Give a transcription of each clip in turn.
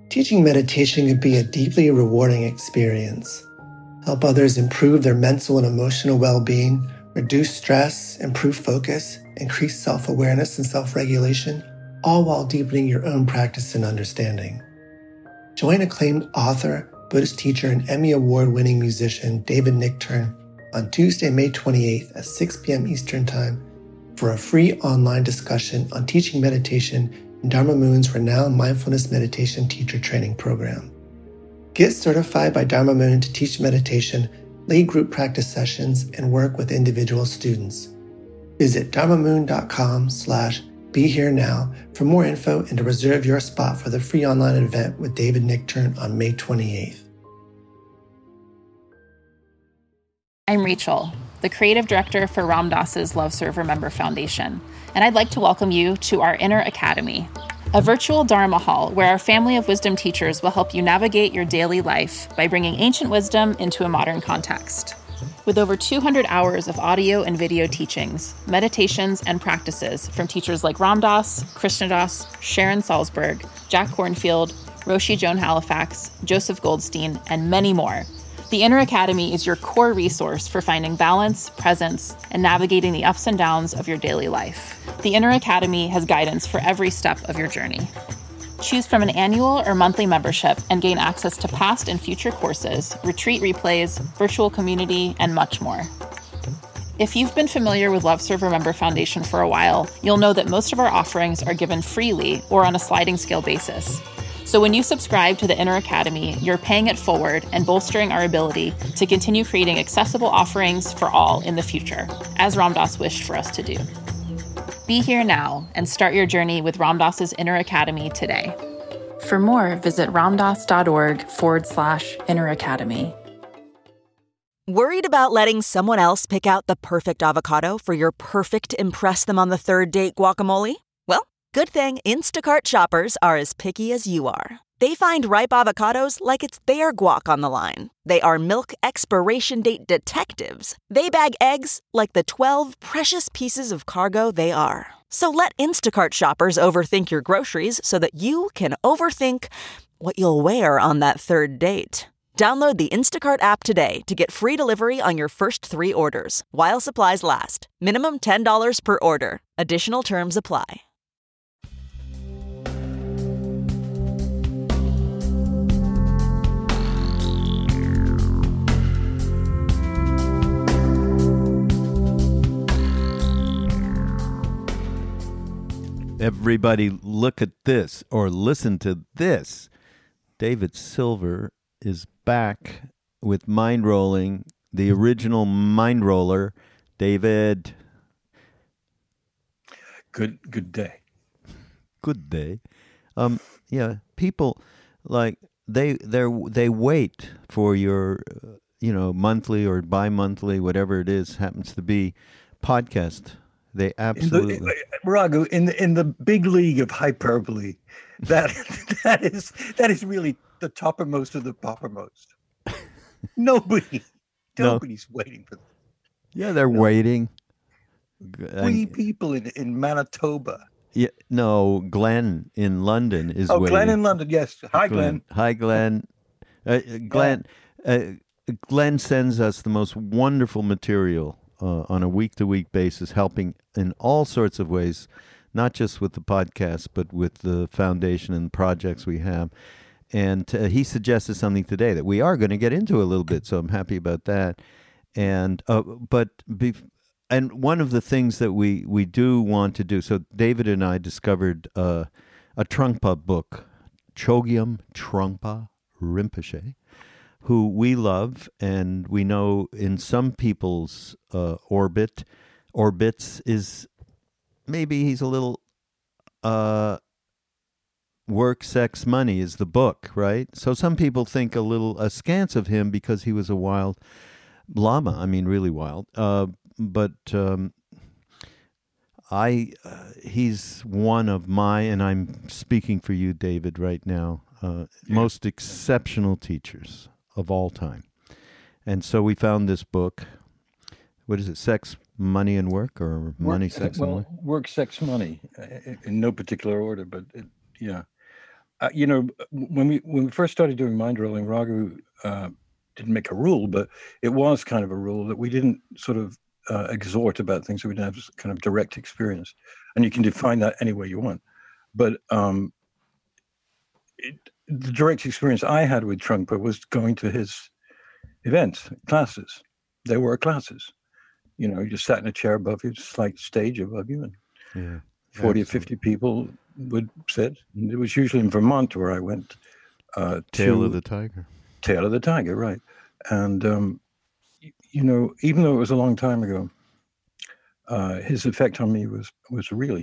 Teaching meditation can be a deeply rewarding experience. Help others improve their mental and emotional well-being, reduce stress, improve focus, increase self-awareness and self-regulation, all while deepening your own practice and understanding. Join acclaimed author, Buddhist teacher, and Emmy Award-winning musician David Nichtern on Tuesday, May 28th at 6 p.m. Eastern Time for a free online discussion on teaching meditation in Dharma Moon's renowned mindfulness meditation teacher training program. Get certified by Dharma Moon to teach meditation, lead group practice sessions, and work with individual students. Visit dharmamoon.com/BeHereNow for more info and to reserve your spot for the free online event with David Nichtern on May 28th. I'm Rachel, the creative director for Ram Dass's Love Serve Remember Foundation, and I'd like to welcome you to our Inner Academy, a virtual Dharma hall where our family of wisdom teachers will help you navigate your daily life by bringing ancient wisdom into a modern context. With over 200 hours of audio and video teachings, meditations, and practices from teachers like Ram Dass, Krishna Das, Sharon Salzberg, Jack Kornfield, Roshi Joan Halifax, Joseph Goldstein, and many more, the Inner Academy is your core resource for finding balance, presence, and navigating the ups and downs of your daily life. The Inner Academy has guidance for every step of your journey. Choose from an annual or monthly membership and gain access to past and future courses, retreat replays, virtual community, and much more. If you've been familiar with Love Serve Remember Foundation for a while, you'll know that most of our offerings are given freely or on a sliding scale basis. So when you subscribe to the Inner Academy, you're paying it forward and bolstering our ability to continue creating accessible offerings for all in the future, as Ram Dass wished for us to do. Be here now and start your journey with Ram Dass's Inner Academy today. For more, visit ramdass.org/Inner Academy. Worried about letting someone else pick out the perfect avocado for your perfect impress them on the third date guacamole? Well, good thing Instacart shoppers are as picky as you are. They find ripe avocados like it's their guac on the line. They are milk expiration date detectives. They bag eggs like the 12 precious pieces of cargo they are. So let Instacart shoppers overthink your groceries so that you can overthink what you'll wear on that third date. Download the Instacart app today to get free delivery on your first 3 orders, while supplies last. Minimum $10 per order. Additional terms apply. Everybody look at this or listen to this. David Silver is back with Mind Rolling, the original Mind Roller. David. Good day. Good day. Yeah, people like they wait for your monthly or bi-monthly, whatever it is happens to be, podcast. They absolutely Raghu, in the big league of hyperbole, that is really the toppermost of the toppermost. Nobody's waiting for that. Yeah, they're waiting. 3 people in Manitoba. Yeah, no, Glenn in London is waiting. Glenn in London, yes. Hi, Glenn. Hi, Glenn. Glenn sends us the most wonderful material on a week-to-week basis, helping in all sorts of ways, not just with the podcast, but with the foundation and projects we have. And he suggested something today that we are going to get into a little bit, so I'm happy about that. And and one of the things that we do want to do, so David and I discovered a Trungpa book, Chogyam Trungpa Rinpoche, who we love, and we know in some people's orbits is maybe he's a little work, sex, money is the book, right? So some people think askance of him because he was a wild Lama. I mean, really wild. But he's one of my, and I'm speaking for you, David, right now, most exceptional teachers of all time. And so we found this book. What is it? Sex, Money, and Work, or Money, Sex, and Work? Work, Sex, Money, in no particular order, but yeah. when we first started doing mind rolling, Raghu didn't make a rule, but it was kind of a rule that we didn't sort of exhort about things that we didn't have kind of direct experience. And you can define that any way you want. But the direct experience I had with Trungpa was going to his events, classes. They were classes. You just sat in a chair above you, just like stage above you, and 40 or 50 people would sit. And it was usually in Vermont where I went. Tail of the Tiger. Tail of the Tiger, right. And, even though it was a long time ago, his effect on me was really,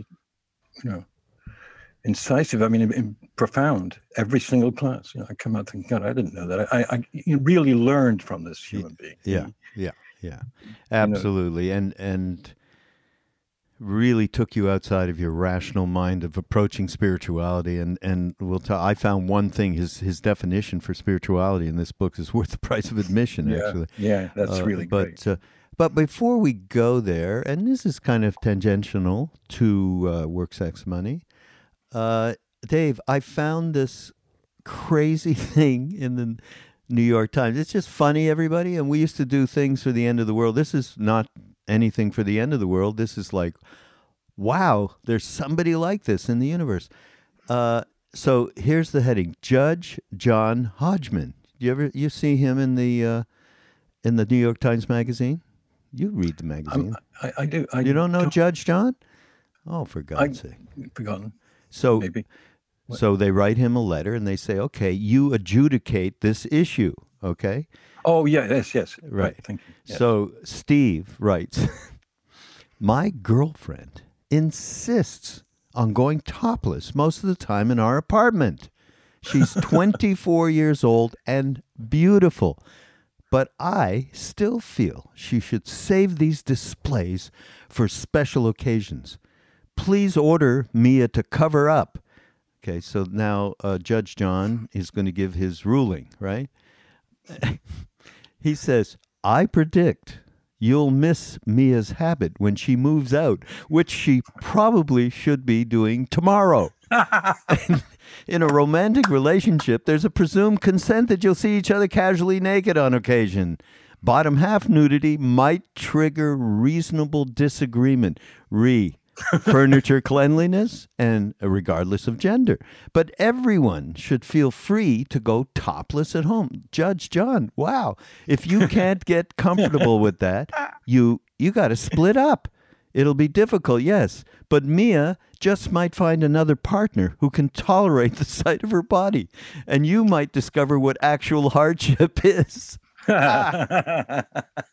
incisive. I mean, profound. Every single class. I come out thinking, God, I didn't know that. I really learned from this human being. Yeah. Absolutely. And really took you outside of your rational mind of approaching spirituality. And I found one thing, his definition for spirituality in this book is worth the price of admission, actually. Yeah, that's really great. But before we go there, and this is kind of tangential to Work, Sex, Money, Dave, I found this crazy thing in the New York Times. It's just funny, everybody. And we used to do things for the end of the world. This is not anything for the end of the world. This is like, wow, there's somebody like this in the universe. So here's the heading: Judge John Hodgman. You see him in the New York Times Magazine? You read the magazine. I do. You don't know Judge John? Oh, for God's sake! Forgotten. So maybe. So they write him a letter and they say, okay, you adjudicate this issue, okay? Oh, yes. Right. Thank you. Yes. So Steve writes, my girlfriend insists on going topless most of the time in our apartment. She's 24 years old and beautiful, but I still feel she should save these displays for special occasions. Please order Mia to cover up. Okay, so now Judge John is going to give his ruling, right? He says, I predict you'll miss Mia's habit when she moves out, which she probably should be doing tomorrow. In a romantic relationship, there's a presumed consent that you'll see each other casually naked on occasion. Bottom half nudity might trigger reasonable disagreement. Furniture cleanliness, and regardless of gender. But everyone should feel free to go topless at home. Judge John, wow. If you can't get comfortable with that, you got to split up. It'll be difficult, yes. But Mia just might find another partner who can tolerate the sight of her body. And you might discover what actual hardship is. Is that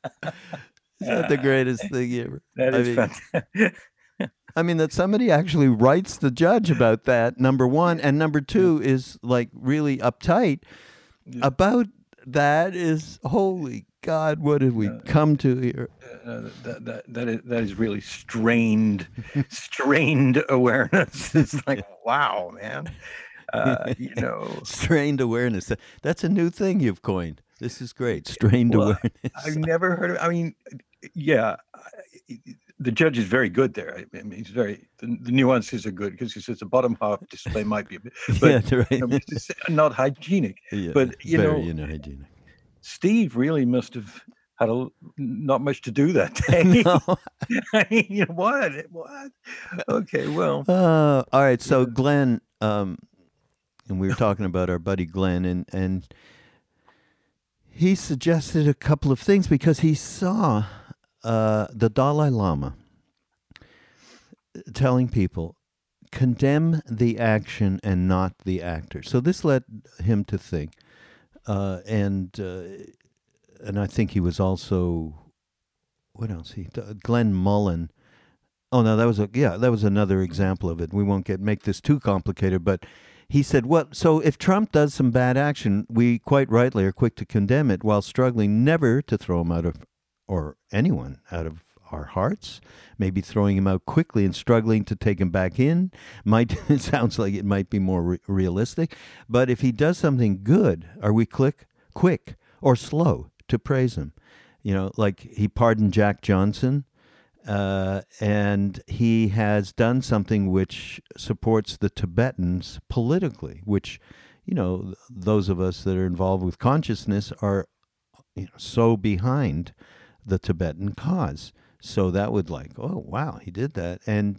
the greatest thing ever? That is fantastic. I mean, that somebody actually writes the judge about that, number one. And number two is like really uptight about that is, holy God, what did we come to here? That is really strained awareness. It's like, wow, man. Strained awareness. That's a new thing you've coined. This is great. Strained awareness. I've never heard of it. I mean, yeah. The judge is very good there. I mean, he's the nuances are good because he says the bottom half display might be a bit, but it's not hygienic. Yeah, but very hygienic. Steve really must have had not much to do that day. No. I mean, what? Okay, well. All right. So Glenn, and we were talking about our buddy Glenn, and he suggested a couple of things because he saw the Dalai Lama telling people, condemn the action and not the actor. So this led him to think, and I think he was also, what else? Glenn Mullen. Oh no, that was another example of it. We won't make this too complicated, but he said, well, so if Trump does some bad action, we quite rightly are quick to condemn it while struggling never to throw him out of, or anyone out of our hearts, maybe throwing him out quickly and struggling to take him back in. It sounds like it might be more realistic. But if he does something good, are we quick or slow to praise him? Like he pardoned Jack Johnson And he has done something which supports the Tibetans politically, which, those of us that are involved with consciousness are so behind the Tibetan cause. So that would oh, wow, he did that. And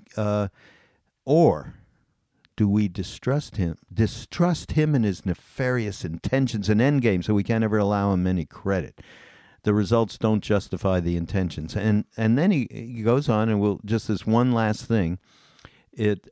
or do we distrust him and his nefarious intentions and endgame, so we can't ever allow him any credit? The results don't justify the intentions. And then he goes on, and we'll just this one last thing. It's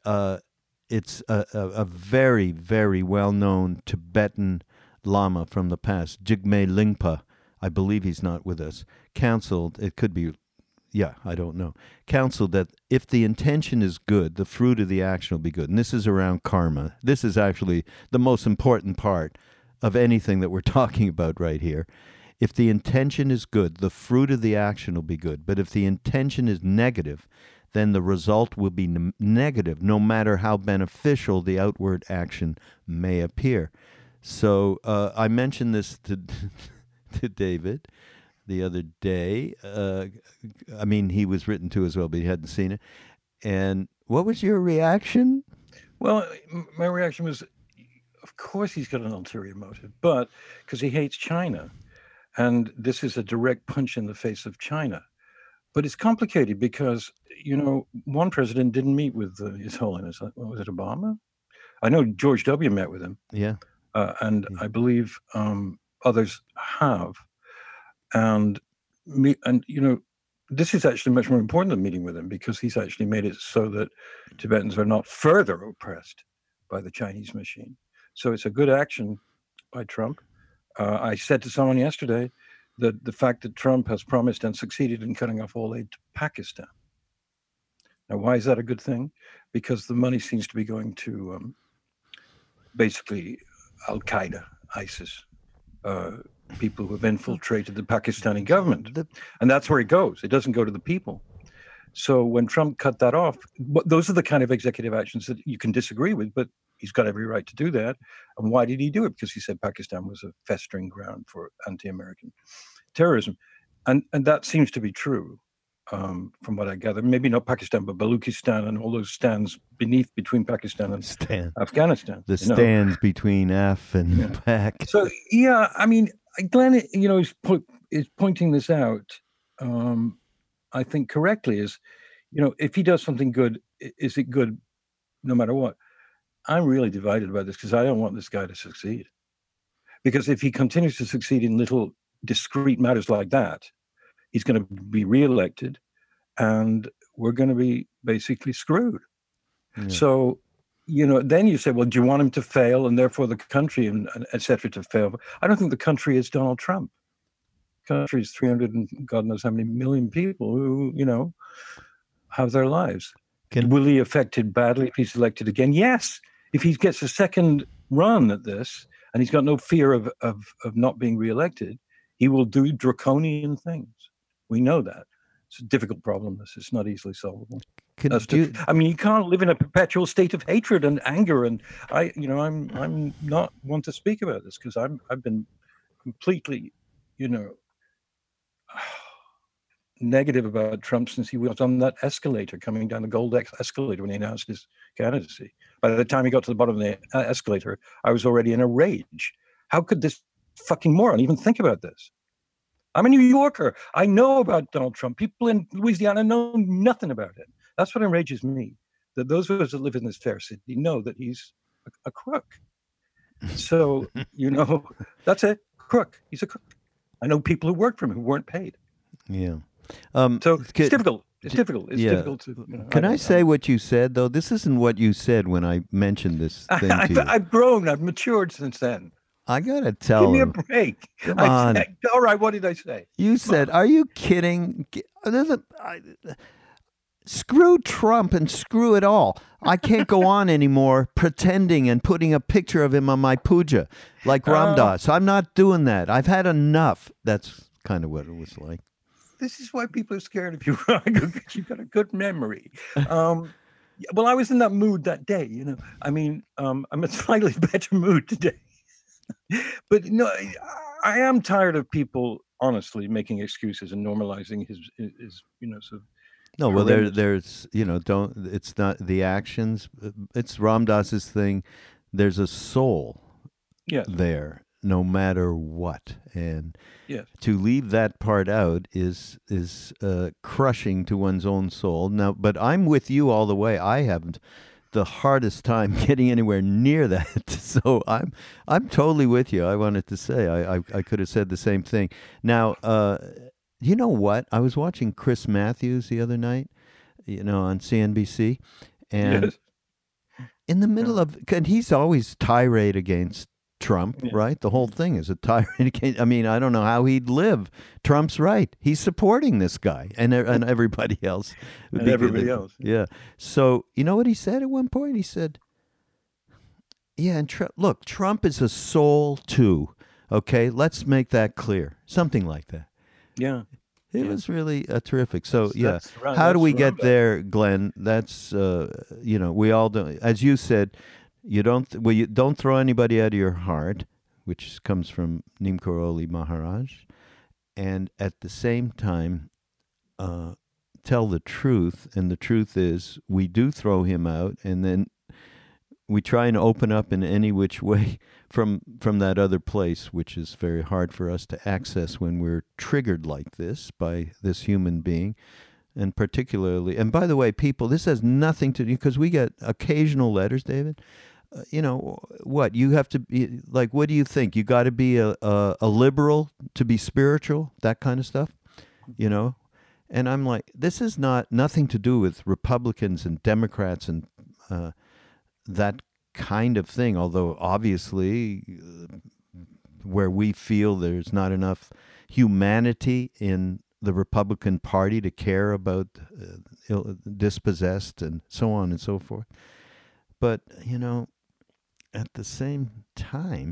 a very, very well-known Tibetan Lama from the past, Jigme Lingpa. I believe he's not with us. Counseled, it could be, I don't know. Counseled that if the intention is good, the fruit of the action will be good. And this is around karma. This is actually the most important part of anything that we're talking about right here. If the intention is good, the fruit of the action will be good. But if the intention is negative, then the result will be negative, no matter how beneficial the outward action may appear. So I mentioned this to David the other day. He was written to as well, but he hadn't seen it. And what was your reaction? Well, my reaction was, of course he's got an ulterior motive, but because he hates China. And this is a direct punch in the face of China. But it's complicated because, one president didn't meet with His Holiness. Was it Obama? I know George W. met with him. Yeah. And I believe others have. And this is actually much more important than meeting with him, because he's actually made it so that Tibetans are not further oppressed by the Chinese machine. So it's a good action by Trump. I said to someone yesterday that the fact that Trump has promised and succeeded in cutting off all aid to Pakistan. Now, why is that a good thing? Because the money seems to be going to basically Al-Qaeda, ISIS, people who have infiltrated the Pakistani government. And that's where it goes. It doesn't go to the people. So when Trump cut that off, those are the kind of executive actions that you can disagree with, but he's got every right to do that. And why did he do it? Because he said Pakistan was a festering ground for anti-American terrorism. And that seems to be true, from what I gather. Maybe not Pakistan, but Baluchistan and all those stands between Pakistan and Afghanistan. The stands between Af and Pak. So, Glenn, is pointing this out, I think correctly, is, if he does something good, is it good no matter what? I'm really divided about this, because I don't want this guy to succeed. Because if he continues to succeed in little discrete matters like that, he's going to be reelected, and we're going to be basically screwed. Yeah. So, then you say, well, do you want him to fail, and therefore the country and et cetera to fail? I don't think the country is Donald Trump. The country is 300 and God knows how many million people who, have their lives. Will he affected badly if he's elected again? Yes. If he gets a second run at this, and he's got no fear of not being reelected, he will do draconian things. We know that. It's a difficult problem. It's not easily solvable. You can't live in a perpetual state of hatred and anger. And I'm not one to speak about this, because I've been completely, negative about Trump since he was on that escalator, coming down the gold escalator when he announced his candidacy. By the time he got to the bottom of the escalator, I was already in a rage. How could this fucking moron even think about this? I'm a New Yorker. I know about Donald Trump. People in Louisiana know nothing about it. That's what enrages me, that those of us that live in this fair city know that he's a crook. So, that's it. Crook. He's a crook. I know people who worked for him who weren't paid. Yeah. So it's difficult. It's difficult. It's difficult to. Can I say what you said, though? This isn't what you said when I mentioned this thing to you. I've grown. I've matured since then. I gotta tell Give me him. a break. Come on. All right. What did I say? You said, "Are you kidding? Screw Trump and screw it all. I can't go on anymore pretending and putting a picture of him on my puja like Ram Dass. I'm not doing that. I've had enough." That's kind of what it was like. This is why people are scared of you, because you've got a good memory. Well, I was in that mood that day, I'm in a slightly better mood today. But I am tired of people honestly making excuses and normalizing his sort of No, well, horrendous. there's, don't, it's not the actions. It's Ram Dass's thing. There's a soul Yes, there, no matter what. And yes, to leave that part out is crushing to one's own soul. Now, but I'm with you all the way. I haven't the hardest time getting anywhere near that. So I'm totally with you. I wanted to say I could have said the same thing. Now, you know what? I was watching Chris Matthews the other night, on CNBC, and yes. in the middle of, and he's always tirade against Trump, Yeah. right? The whole thing is a tirade against. I mean, I don't know how he'd live. Trump's right. He's supporting this guy and everybody else. And everybody else. Yeah. So you know what he said at one point? He said, "Yeah, and look, Trump is a soul too. Okay, let's make that clear. Something like that." Yeah. It was really terrific. So That's right, how do that's we get right. there, Glenn? That's we all do. As you said, you don't throw anybody out of your heart, which comes from Neem Karoli Maharaj, and at the same time, tell the truth. And the truth is, we do throw him out, and then we try and open up in any which way from that other place, which is very hard for us to access when we're triggered like this by this human being. And particularly, and by the way, people, this has nothing to do, because we get occasional letters, David. What you have to be like? What do you think? You got to be a liberal to be spiritual, that kind of stuff, And I'm like, this is nothing to do with Republicans and Democrats and that kind of thing. Although obviously, where we feel there's not enough humanity in the Republican Party to care about dispossessed and so on and so forth. But, at the same time,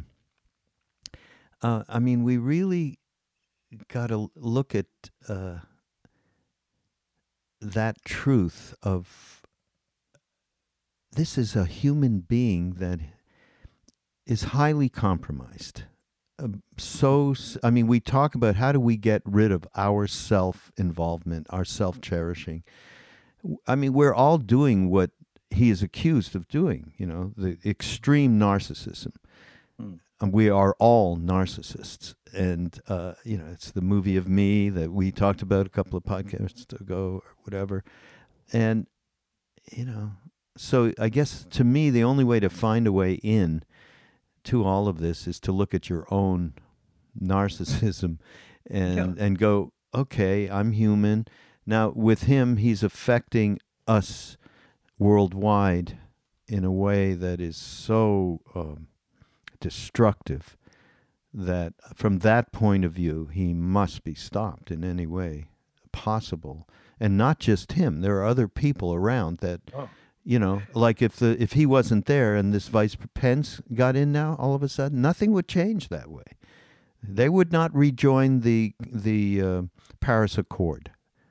we really got to look at that truth of this is a human being that is highly compromised. We talk about how do we get rid of our self-involvement, our self-cherishing. We're all doing what he is accused of doing, the extreme narcissism. And we are all narcissists. And, it's the movie of me that we talked about a couple of podcasts ago or whatever. And, so I guess to me, the only way to find a way in to all of this is to look at your own narcissism and go, okay, I'm human. Now, with him, he's affecting us worldwide in a way that is so destructive that from that point of view, he must be stopped in any way possible. And not just him. There are other people around that, like if he wasn't there and this Vice Pence got in now, all of a sudden, nothing would change that way. They would not rejoin the Paris Accord,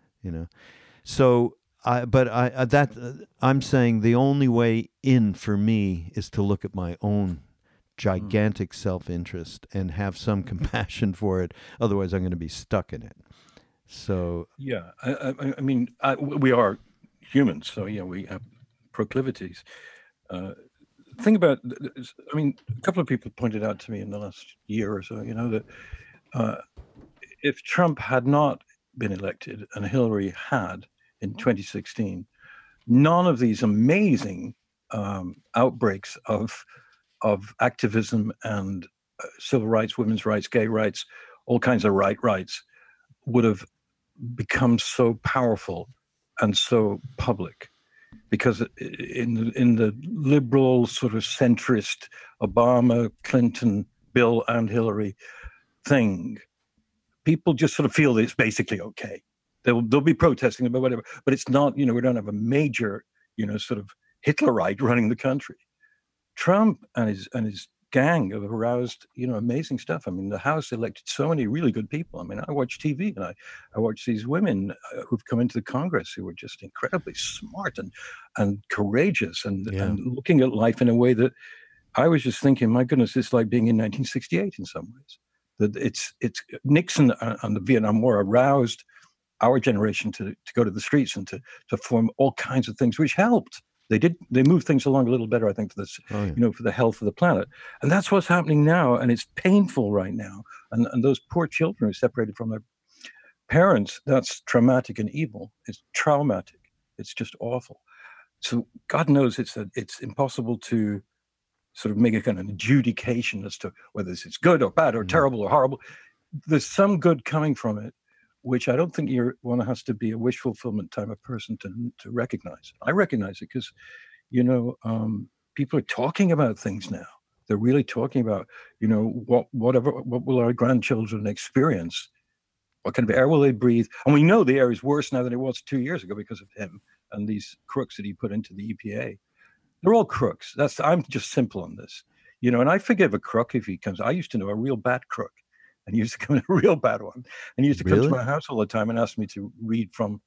So I'm saying the only way in for me is to look at my own gigantic self-interest and have some compassion for it. Otherwise, I'm going to be stuck in it. So yeah, we are humans, so we have proclivities. Think about, a couple of people pointed out to me in the last year or so, that if Trump had not been elected and Hillary had in 2016, none of these amazing outbreaks of activism and civil rights, women's rights, gay rights, all kinds of rights would have become so powerful and so public. Because in the liberal sort of centrist Obama, Clinton, Bill and Hillary thing, people just sort of feel that it's basically okay. They'll be protesting about whatever, but it's not, we don't have a major, sort of Hitlerite running the country. Trump and his gang have aroused, amazing stuff. The House elected so many really good people. I watch TV and I watch these women who've come into the Congress who are just incredibly smart and courageous and looking at life in a way that I was just thinking, my goodness, it's like being in 1968 in some ways. That it's Nixon and the Vietnam War aroused our generation to go to the streets and to form all kinds of things, which helped. They moved things along a little better, I think, for this, for the health of the planet. And that's what's happening now. And it's painful right now. And those poor children are separated from their parents. That's traumatic and evil. It's traumatic. It's just awful. So God knows it's impossible to sort of make a kind of adjudication as to whether it's good or bad or terrible or horrible. There's some good coming from it, which I don't think one has to be a wish fulfillment type of person to recognize. I recognize it because, people are talking about things now. They're really talking about, what will our grandchildren experience? What kind of air will they breathe? And we know the air is worse now than it was 2 years ago because of him and these crooks that he put into the EPA. They're all crooks. I'm just simple on this, and I forgive a crook if he comes. I used to know a real bad crook. And he used to come in a real bad one. And he used to come to my house all the time and ask me to read from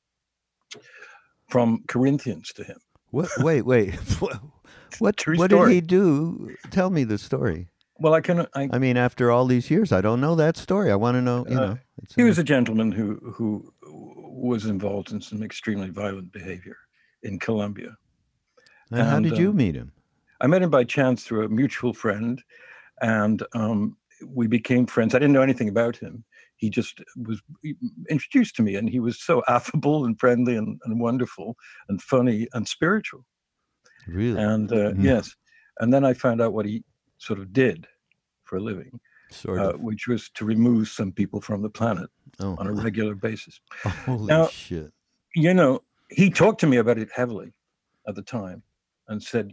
Corinthians to him. What? Wait. What did he do? Tell me the story. Well, I mean, after all these years, I don't know that story. I want to know, He was a gentleman who was involved in some extremely violent behavior in Colombia. And how did you meet him? I met him by chance through a mutual friend. And we became friends. I didn't know anything about him. He just was introduced to me, and he was so affable and friendly and wonderful and funny and spiritual. Really? And yes. And then I found out what he sort of did for a living, which was to remove some people from the planet on a regular basis. Holy shit. He talked to me about it heavily at the time and said,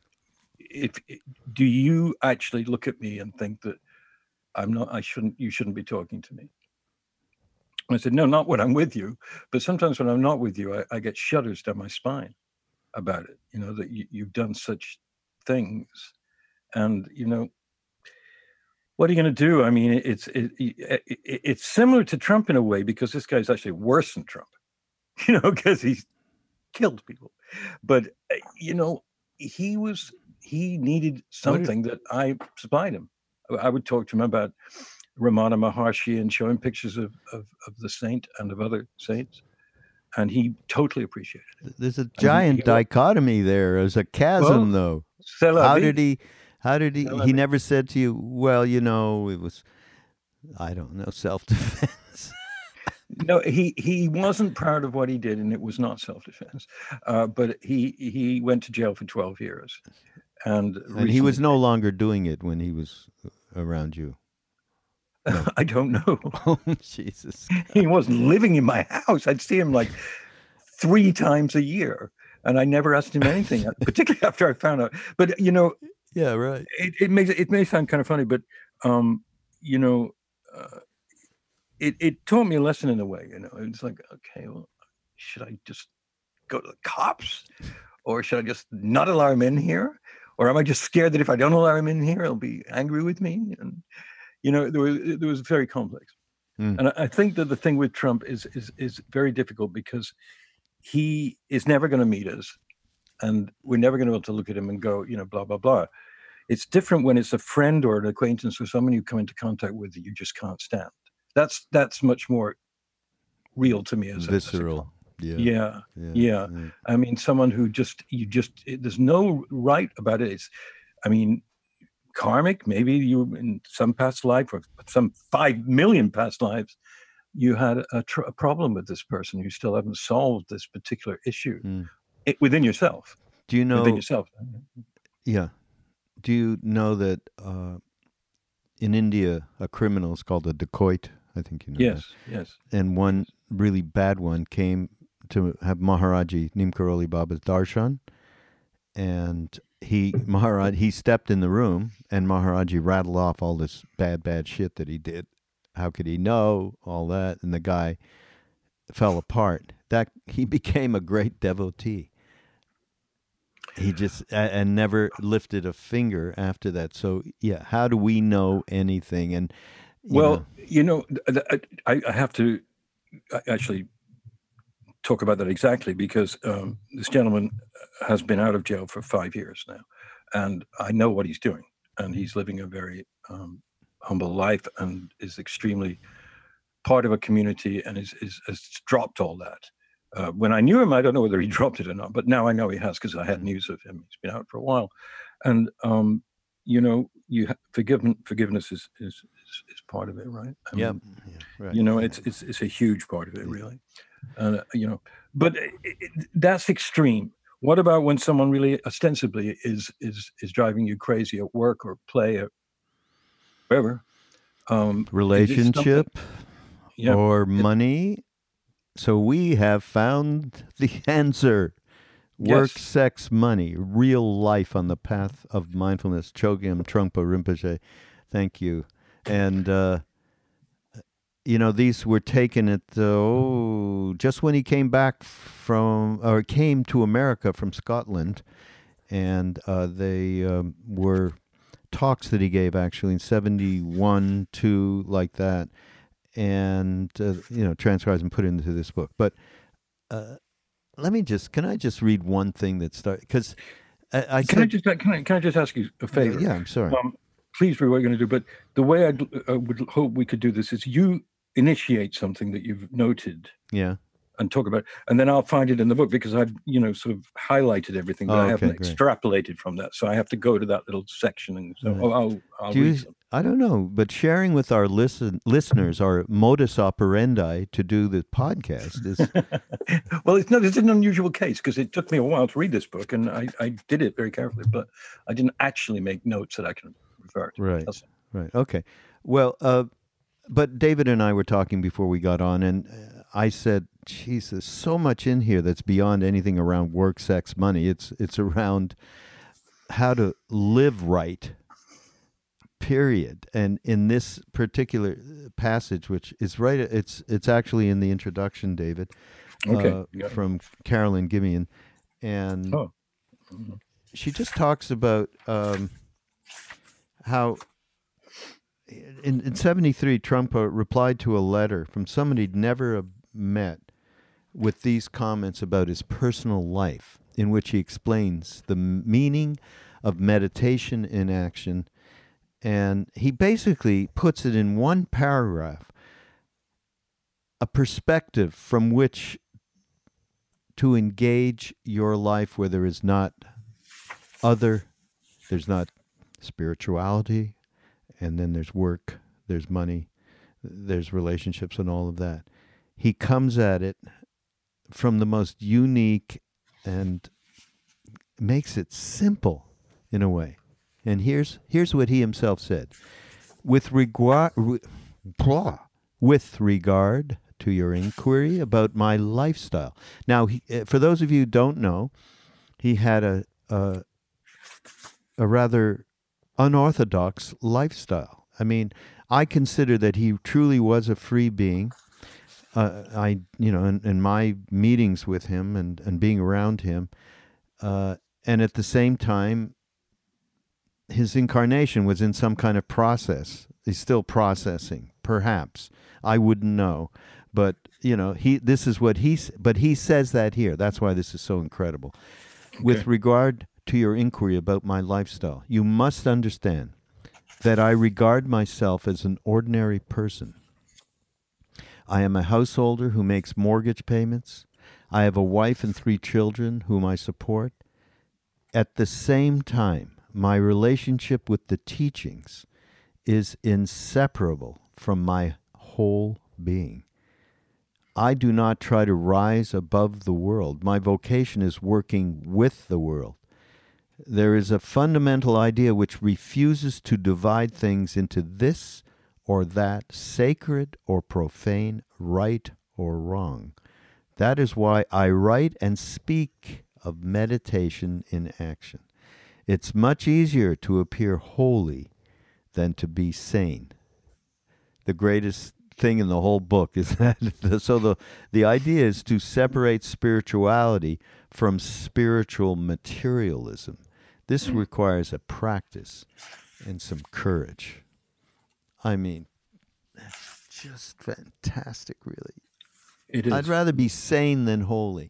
do you actually look at me and think that you shouldn't be talking to me? And I said, no, not when I'm with you. But sometimes when I'm not with you, I get shudders down my spine about it, that you've done such things. And, what are you going to do? I mean, it's similar to Trump in a way, because this guy's actually worse than Trump, because he's killed people. But, he needed something that I supplied him. I would talk to him about Ramana Maharshi and show him pictures of the saint and of other saints. And he totally appreciated it. There's a giant dichotomy there. There's a chasm, though. How did he, he never said to you, well, it was, I don't know, self-defense. No, he wasn't proud of what he did, and it was not self-defense. But he went to jail for 12 years. And he was no longer doing it when he was around you. No. I don't know. Oh, Jesus. He wasn't living in my house. I'd see him like 3 times a year, and I never asked him anything, particularly after I found out. But, yeah, right. It may sound kind of funny, but, it taught me a lesson in a way. It's like, okay, well, should I just go to the cops, or should I just not allow him in here? Or am I just scared that if I don't allow him in here, he'll be angry with me? And, there was very complex. And I think that the thing with Trump is very difficult, because he is never going to meet us, and we're never going to be able to look at him and go, blah, blah, blah. It's different when it's a friend or an acquaintance or someone you come into contact with that you just can't stand. That's much more real to me as visceral. Yeah. I mean, someone who there's no right about it. Karmic, maybe you in some past life or some 5 million past lives, you had a problem with this person. You still haven't solved this particular issue within yourself. Do you know? Within yourself. Yeah. Do you know that in India, a criminal is called a dacoit? I think you know that. Yes. And one really bad one came to have Maharaji Neem Karoli Baba's darshan, and he stepped in the room, and Maharaji rattled off all this bad shit that he did. How could he know all that? And the guy fell apart. That he became a great devotee. He just and never lifted a finger after that. So yeah, how do we know anything? And I have to actually talk about that exactly, because this gentleman has been out of jail for 5 years now, and I know what he's doing, and he's living a very humble life and is extremely part of a community and has dropped all that. When I knew him, I don't know whether he dropped it or not, but now I know he has because I had news of him. He's been out for a while, and forgiveness is part of it, right? Yeah, right. It's a huge part of it, really. But that's extreme. What about when someone really ostensibly is driving you crazy at work or play or wherever? Relationship or money. So we have found the answer. Work, sex, money, real life on the path of mindfulness. Chogyam Trungpa Rinpoche, thank you. And, these were taken at, just when he came back came to America from Scotland. And they were talks that he gave actually in 71, 2, like that. And, transcribed and put into this book. But can I just read one thing that started? Because can I just ask you a favor? Yeah, I'm sorry. Please read what you're going to do. But the way I would hope we could do this is you initiate something that you've noted. Yeah. And talk about it. And then I'll find it in the book because I've, sort of highlighted everything, but I haven't extrapolated from that. So I have to go to that little section. And so I'll read some. I don't know, but sharing with our listeners our modus operandi to do the podcast is... Well, it's an unusual case because it took me a while to read this book and I did it very carefully, but I didn't actually make notes that I can refer to. Right. Okay. Well, but David and I were talking before we got on, and I said, geez, there's so much in here that's beyond anything around work, sex, money. It's around how to live right, period. And in this particular passage, which is right, it's actually in the introduction, David, from Carolyn Gibeon. And she just talks about how in 73, Trungpa replied to a letter from someone he'd never met with these comments about his personal life, in which he explains the meaning of meditation in action. And he basically puts it in one paragraph, a perspective from which to engage your life where there is not there's not spirituality, and then there's work, there's money, there's relationships and all of that. He comes at it from the most unique and makes it simple in a way. And here's what he himself said. With regard to your inquiry about my lifestyle. Now, for those of you who don't know, he had a rather unorthodox lifestyle. I mean, I consider that he truly was a free being. In my meetings with him and being around him, and at the same time, his incarnation was in some kind of process. He's still processing, perhaps. I wouldn't know, but he says that here. That's why this is so incredible. Okay. With regard to your inquiry about my lifestyle, you must understand that I regard myself as an ordinary person. I am a householder who makes mortgage payments. I have a wife and 3 children whom I support. At the same time, my relationship with the teachings is inseparable from my whole being. I do not try to rise above the world. My vocation is working with the world. There is a fundamental idea which refuses to divide things into this or that, sacred or profane, right or wrong. That is why I write and speak of meditation in action. It's much easier to appear holy than to be sane. The greatest thing in the whole book is that, the idea is to separate spirituality from spiritual materialism. This requires a practice and some courage. I mean, that's just fantastic, really. It is. I'd rather be sane than holy,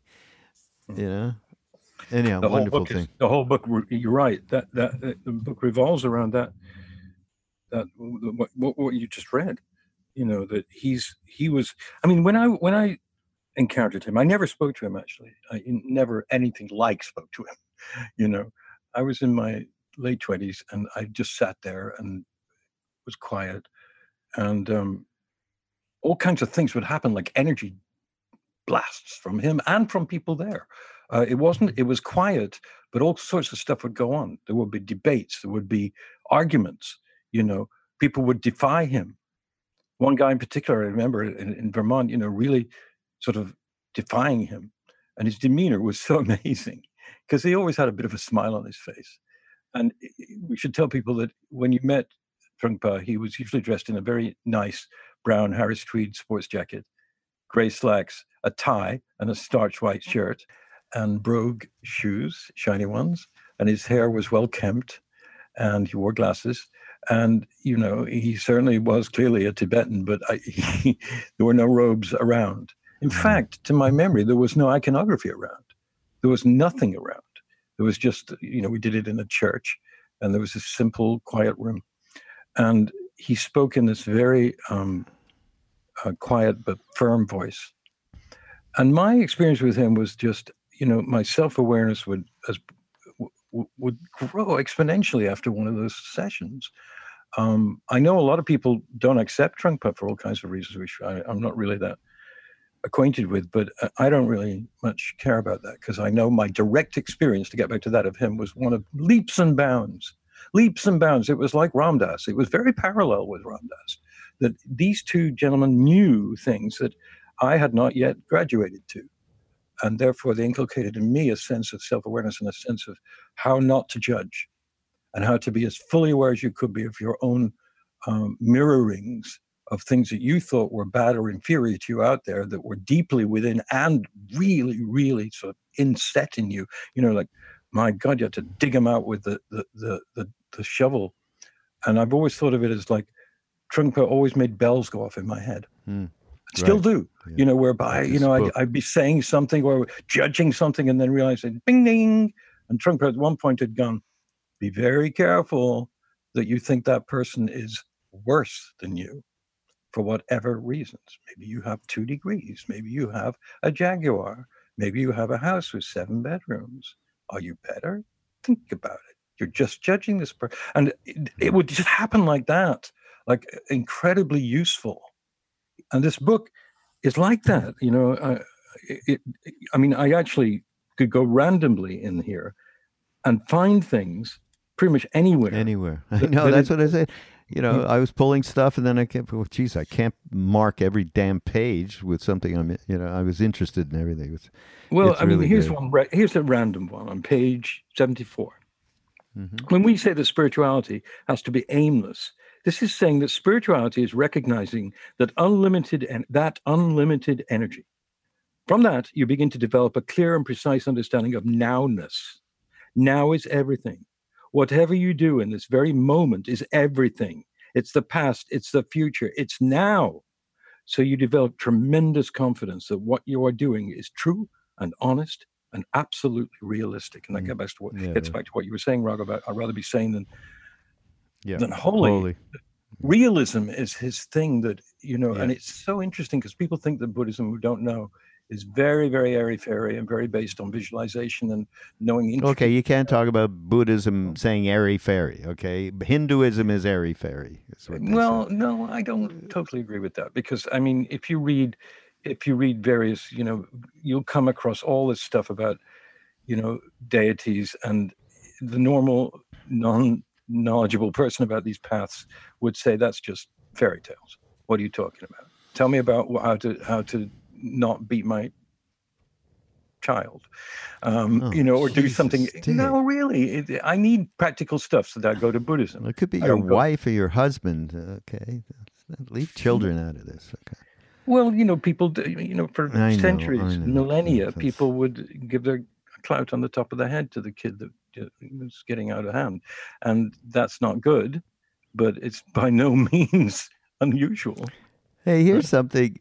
Anyhow, wonderful thing. The whole book, you're right, that the book revolves around that what you just read. that he was. I mean, when I encountered him, I never spoke to him actually. I never anything like spoke to him. I was in my late 20s, and I just sat there and was quiet, and all kinds of things would happen, like energy blasts from him and from people there. It was quiet, but all sorts of stuff would go on. There would be debates, there would be arguments, people would defy him. One guy in particular, I remember in Vermont, really sort of defying him. And his demeanor was so amazing because he always had a bit of a smile on his face. And we should tell people that when you met Trungpa, he was usually dressed in a very nice brown Harris tweed sports jacket, gray slacks, a tie, and a starched white shirt, and brogue shoes, shiny ones. And his hair was well kempt, and he wore glasses. And, he certainly was clearly a Tibetan, but there were no robes around. In fact, to my memory, there was no iconography around. There was nothing around. There was just, we did it in a church, and there was a simple, quiet room. And he spoke in this very quiet but firm voice. And my experience with him was just, my self-awareness would grow exponentially after one of those sessions. I know a lot of people don't accept Trungpa for all kinds of reasons, which I'm not really that acquainted with, but I don't really much care about that because I know my direct experience, to get back to that, of him was one of leaps and bounds. Leaps and bounds. It was like Ram Dass. It was very parallel with Ram Dass, that these two gentlemen knew things that I had not yet graduated to. And therefore, they inculcated in me a sense of self-awareness and a sense of how not to judge and how to be as fully aware as you could be of your own mirrorings of things that you thought were bad or inferior to you out there that were deeply within and really, really sort of inset in you. Like, my God, you had to dig them out with the shovel. And I've always thought of it as like Trungpa always made bells go off in my head. Still do, whereby, I'd be saying something or judging something and then realizing, bing, ding. And Trungpa at one point had gone, be very careful that you think that person is worse than you for whatever reasons. Maybe you have 2 degrees. Maybe you have a Jaguar. Maybe you have a house with 7 bedrooms. Are you better? Think about it. You're just judging this person. And it would just happen like that, like incredibly useful. And this book is like that, I actually could go randomly in here and find things pretty much anywhere. I know, that's what I said. I was pulling stuff and then I kept, I can't mark every damn page with something I was interested in everything. Here's good. Here's a random one on page 74. Mm-hmm. When we say that spirituality has to be aimless, this is saying that spirituality is recognizing that unlimited energy. From that, you begin to develop a clear and precise understanding of nowness. Now is everything. Whatever you do in this very moment is everything. It's the past, it's the future, it's now. So you develop tremendous confidence that what you are doing is true and honest and absolutely realistic. And that gets back to what you were saying, Raghu, about I'd rather be sane than holy. Realism is his thing that, and it's so interesting because people think that Buddhism, who don't know, is very, very airy-fairy and very based on visualization and knowing. Okay, you can't talk about Buddhism saying airy-fairy, okay? Hinduism is airy-fairy. Well, no, I don't totally agree with that because, if you read various, you'll come across all this stuff about, deities, and the normal, non-knowledgeable person about these paths would say that's just fairy tales. What are you talking about? Tell me about how to not beat my child, or do something. No, really. I need practical stuff so that I go to Buddhism. It could be your wife or your husband. Okay, leave children out of this. Okay. Well, people, for centuries, millennia, people would give their clout on the top of the head to the kid that was getting out of hand, and that's not good. But it's by no means unusual. Hey, here's something.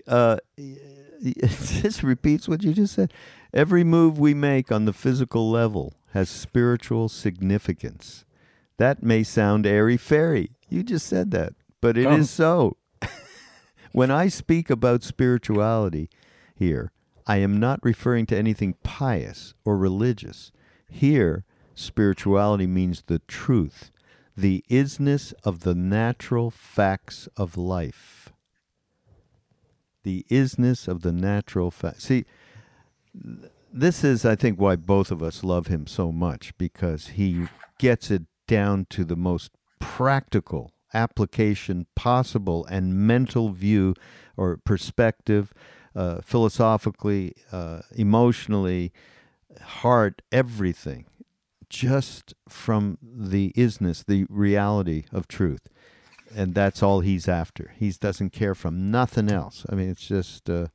This repeats what you just said. Every move we make on the physical level has spiritual significance. That may sound airy-fairy. You just said that, but it is so. When I speak about spirituality here, I am not referring to anything pious or religious. Here, spirituality means the truth, the isness of the natural facts of life. The isness of the natural facts. See, this is, I think, why both of us love him so much, because he gets it down to the most practical application possible and mental view or perspective, philosophically, emotionally, heart, everything, just from the isness, the reality of truth. And that's all he's after. He doesn't care from nothing else. I mean, it's just, and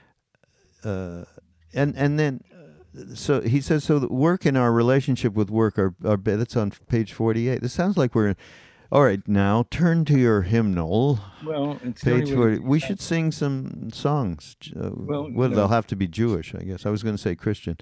then, so he says, so the work and our relationship with work are that's on page 48. This sounds like we're, all right, now turn to your hymnal. Well, it's page 40. We should sing some songs. Well, they'll have to be Jewish, I guess. I was going to say Christian.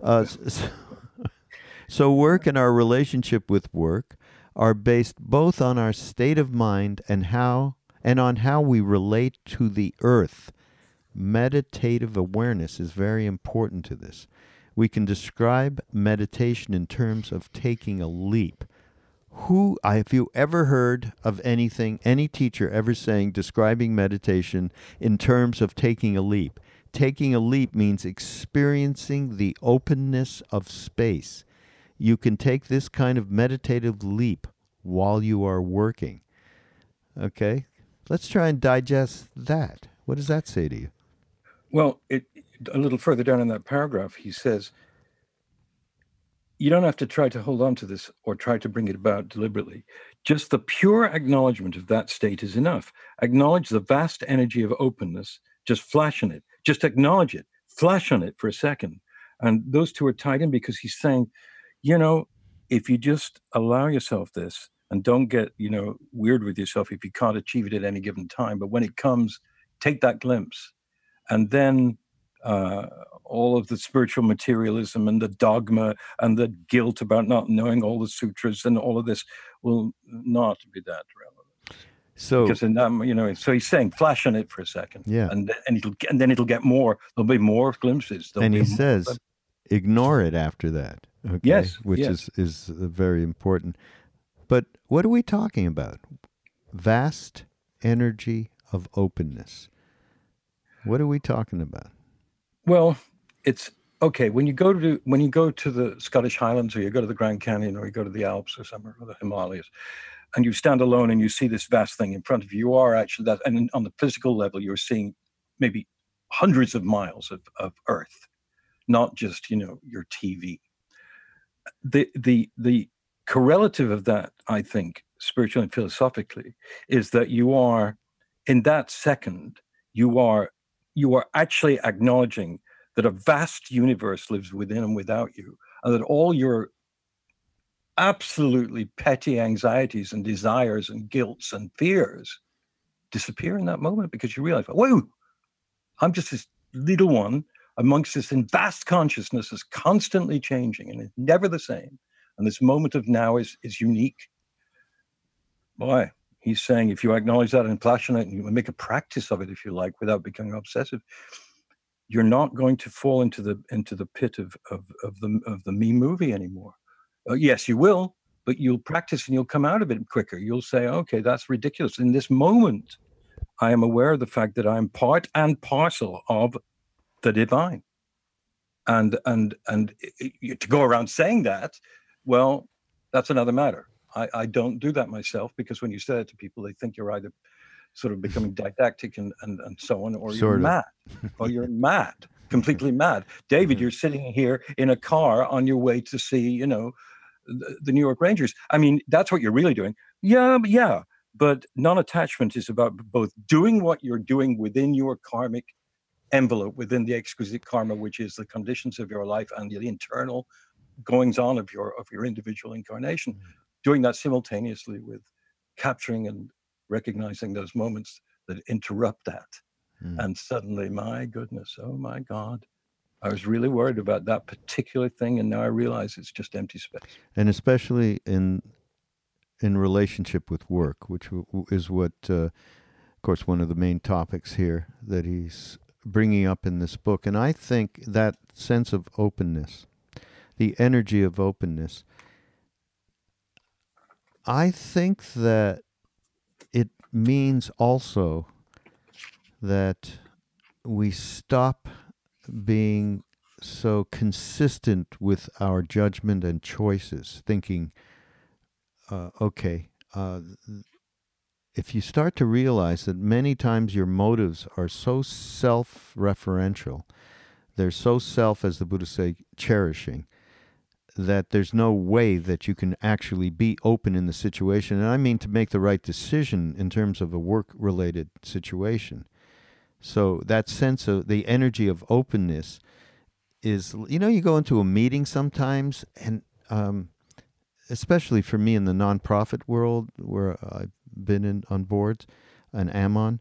So work and our relationship with work are based both on our state of mind and on how we relate to the earth. Meditative awareness is very important to this. We can describe meditation in terms of taking a leap. Have you ever heard of any teacher ever describing meditation in terms of taking a leap? Taking a leap means experiencing the openness of space. You can take this kind of meditative leap while you are working. Okay? Let's try and digest that. What does that say to you? Well, a little further down in that paragraph, he says, you don't have to try to hold on to this or try to bring it about deliberately. Just the pure acknowledgement of that state is enough. Acknowledge the vast energy of openness. Just flash on it. Just acknowledge it. Flash on it for a second. And those two are tied in because he's saying, if you just allow yourself this and don't get, weird with yourself if you can't achieve it at any given time, but when it comes, take that glimpse. And then all of the spiritual materialism and the dogma and the guilt about not knowing all the sutras and all of this will not be that relevant. So, because so he's saying, flash on it for a second, yeah, and then it'll get more. There'll be more glimpses. And he says, ignore it after that. Okay? Yes, which is very important. But what are we talking about? Vast energy of openness. What are we talking about? Well, it's okay when you go to the Scottish Highlands, or you go to the Grand Canyon, or you go to the Alps or somewhere, or the Himalayas, and you stand alone and you see this vast thing in front of you. You are actually that, and on the physical level, you're seeing maybe hundreds of miles of Earth, not just your TV. The correlative of that, I think, spiritually and philosophically, is that you are, in that second, you are actually acknowledging that a vast universe lives within and without you, and that all your absolutely petty anxieties and desires and guilts and fears disappear in that moment, because you realize, whoa, I'm just this little one amongst this vast consciousness is constantly changing and it's never the same. And this moment of now is unique. Boy, he's saying if you acknowledge that and flash on it and you make a practice of it, if you like, without becoming obsessive, you're not going to fall into the pit of the me movie anymore. Yes, you will, but you'll practice and you'll come out of it quicker. You'll say, okay, that's ridiculous. In this moment, I am aware of the fact that I'm part and parcel of the divine. And to go around saying that, well, that's another matter. I don't do that myself, because when you say it to people, they think you're either sort of becoming didactic and so on, or you're mad, or you're mad, completely mad. David, you're sitting here in a car on your way to see, the New York Rangers. I mean, that's what you're really doing. Yeah. But non-attachment is about both doing what you're doing within your karmic envelope, within the exquisite karma, which is the conditions of your life and the internal goings on of your individual incarnation. Doing that simultaneously with capturing and recognizing those moments that interrupt that. And suddenly, my goodness, oh my God, I was really worried about that particular thing, and now I realize it's just empty space. And especially in relationship with work, which is what course, one of the main topics here that he's bringing up in this book. And I think that sense of openness, the energy of openness, I think that it means also that we stop being so consistent with our judgment and choices, thinking, if you start to realize that many times your motives are so self-referential, they're so self, as the Buddha say, cherishing, that there's no way that you can actually be open in the situation. And I mean to make the right decision in terms of a work-related situation. So that sense of the energy of openness is, you go into a meeting sometimes, and especially for me in the nonprofit world where I've been on boards and am on,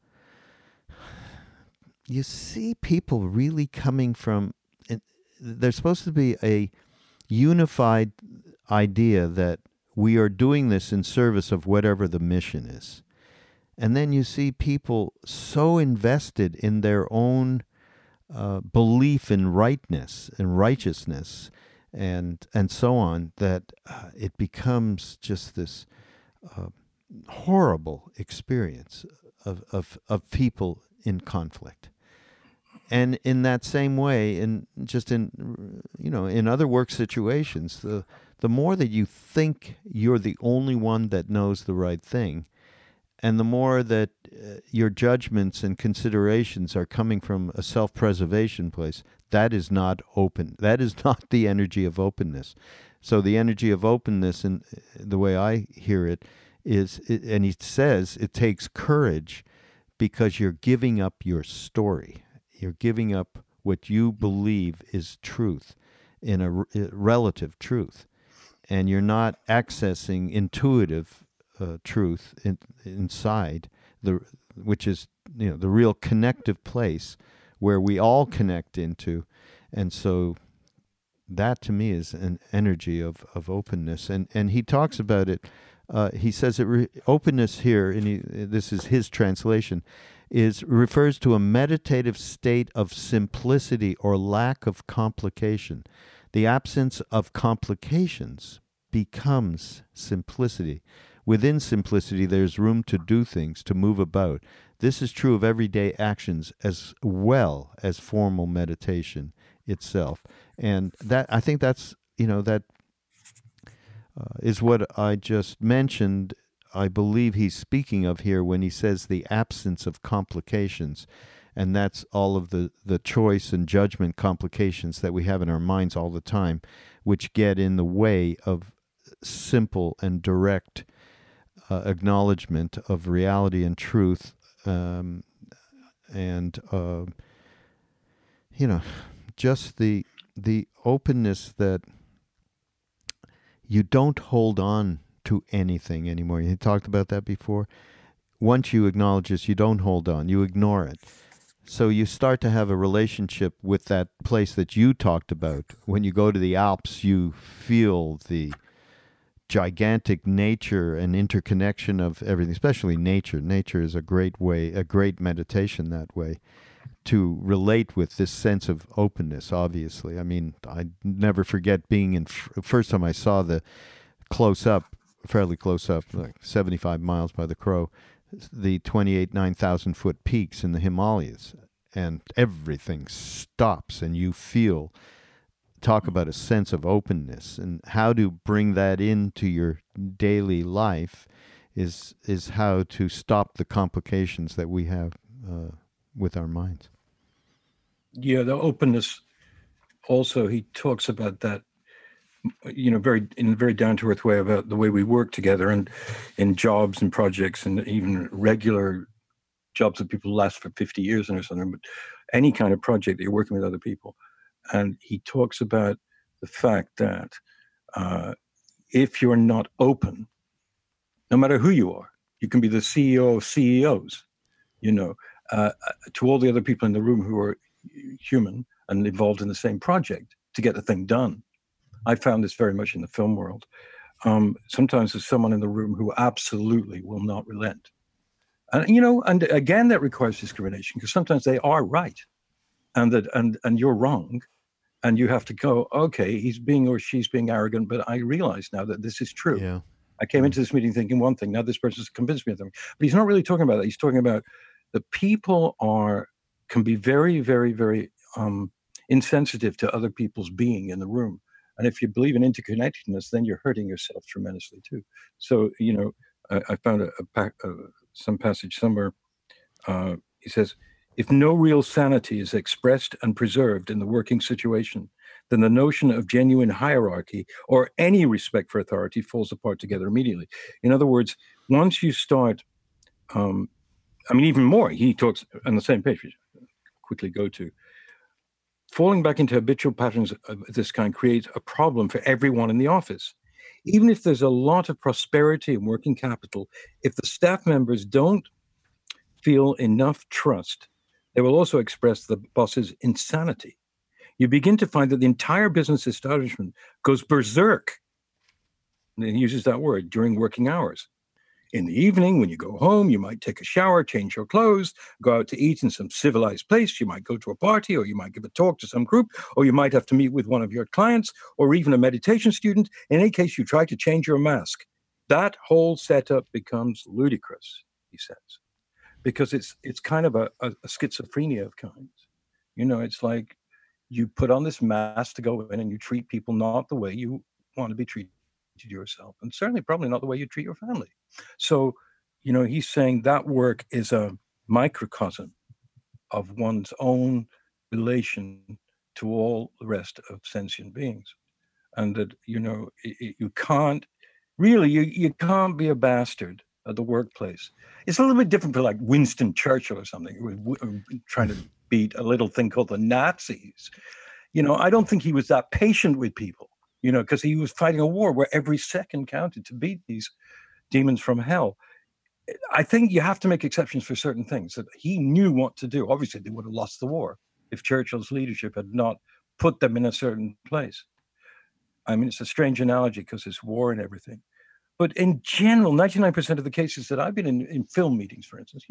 you see people really coming from, there's supposed to be a unified idea that we are doing this in service of whatever the mission is. And then you see people so invested in their own belief in rightness and righteousness and so on, that it becomes just this horrible experience of people in conflict. And in that same way, in other work situations, the more that you think you're the only one that knows the right thing, and the more that your judgments and considerations are coming from a self-preservation place, that is not open. That is not the energy of openness. So the energy of openness, and the way I hear it, and he says it takes courage because you're giving up your story. You're giving up what you believe is truth in a relative truth. And you're not accessing intuitive truth inside, which is the real connective place where we all connect into. And so that to me is an energy of openness. And he talks about it. He says openness here, and this is his translation, refers to a meditative state of simplicity or lack of complication. The absence of complications becomes simplicity. Within simplicity, there's room to do things, to move about. This is true of everyday actions as well as formal meditation itself. And that, I think that's, that is what I just mentioned. I believe he's speaking of here when he says the absence of complications. And that's all of the choice and judgment complications that we have in our minds all the time, which get in the way of simple and direct acknowledgement of reality and truth, just the openness that you don't hold on to anything anymore. You talked about that before. Once you acknowledge this, you don't hold on, you ignore it. So you start to have a relationship with that place that you talked about. When you go to the Alps, you feel the gigantic nature and interconnection of everything, especially nature. Nature is a great meditation that way, to relate with this sense of openness, obviously. I mean, I never forget being first time I saw the fairly close up, like 75 miles by the crow, the 9,000 foot peaks in the Himalayas, and everything stops and you feel, talk about a sense of openness, and how to bring that into your daily life is how to stop the complications that we have with our minds. Yeah, the openness. Also, he talks about that, in a very down-to-earth way, about the way we work together, and in jobs and projects, and even regular jobs that people last for 50 years or something. But any kind of project that you're working with other people. And he talks about the fact that if you're not open, no matter who you are, you can be the CEO of CEOs, to all the other people in the room who are human and involved in the same project to get the thing done. I found this very much in the film world. Sometimes there's someone in the room who absolutely will not relent. And and again, that requires discrimination, because sometimes they are right, and you're wrong, and you have to go, okay, he's being or she's being arrogant, but I realize now that this is true. Yeah. I came into this meeting thinking one thing. Now this person's convinced me of something. But he's not really talking about that. He's talking about the people can be very, very, very insensitive to other people's being in the room. And if you believe in interconnectedness, then you're hurting yourself tremendously too. So, I found some passage somewhere. He says, if no real sanity is expressed and preserved in the working situation, then the notion of genuine hierarchy or any respect for authority falls apart together immediately. In other words, once you start, even more, he talks on the same page, which I'll quickly go to, falling back into habitual patterns of this kind creates a problem for everyone in the office. Even if there's a lot of prosperity and working capital, if the staff members don't feel enough trust, they will also express the boss's insanity. You begin to find that the entire business establishment goes berserk, and he uses that word, during working hours. In the evening, when you go home, you might take a shower, change your clothes, go out to eat in some civilized place. You might go to a party, or you might give a talk to some group, or you might have to meet with one of your clients, or even a meditation student. In any case, you try to change your mask. That whole setup becomes ludicrous, he says, because it's kind of a schizophrenia of kinds. It's like, you put on this mask to go in and you treat people not the way you want to be treated yourself, and certainly probably not the way you treat your family. So, he's saying that work is a microcosm of one's own relation to all the rest of sentient beings. And that, you can't really, you can't be a bastard at the workplace. It's a little bit different for like Winston Churchill or something, trying to beat a little thing called the Nazis. I don't think he was that patient with people, because he was fighting a war where every second counted to beat these demons from hell. I think you have to make exceptions for certain things that he knew what to do. Obviously, they would have lost the war if Churchill's leadership had not put them in a certain place. It's a strange analogy because it's war and everything. But in general, 99% of the cases that I've been in film meetings, for instance,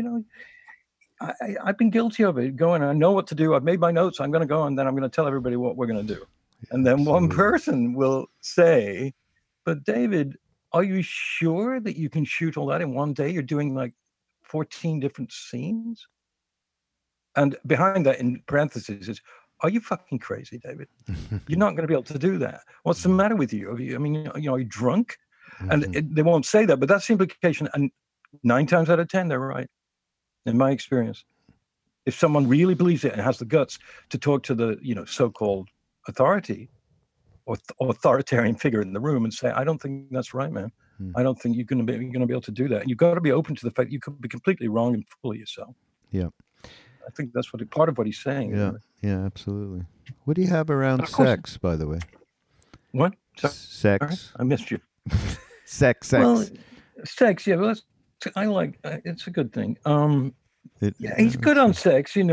I've been guilty of it. Going, I know what to do. I've made my notes. I'm going to go, and then I'm going to tell everybody what we're going to do. And then one person will say, but David, are you sure that you can shoot all that in one day? You're doing like 14 different scenes? And behind that, in parentheses, is, are you fucking crazy, David? You're not going to be able to do that. What's the matter with you? Are you drunk? And they won't say that, but that's the implication. And 9 times out of 10, they're right, in my experience. If someone really believes it and has the guts to talk to the, so-called authority or authoritarian figure in the room and say, I don't think that's right, man. I don't think you're going to be able to do that. And you've got to be open to the fact you could be completely wrong and full of yourself. Yeah. I think that's part of what he's saying. Yeah, yeah, absolutely. What do you have around sex, by the way? What? Sex. Right. I missed you. Sex. Well, sex, yeah. Well, I like. It's a good thing. He's good on sex. He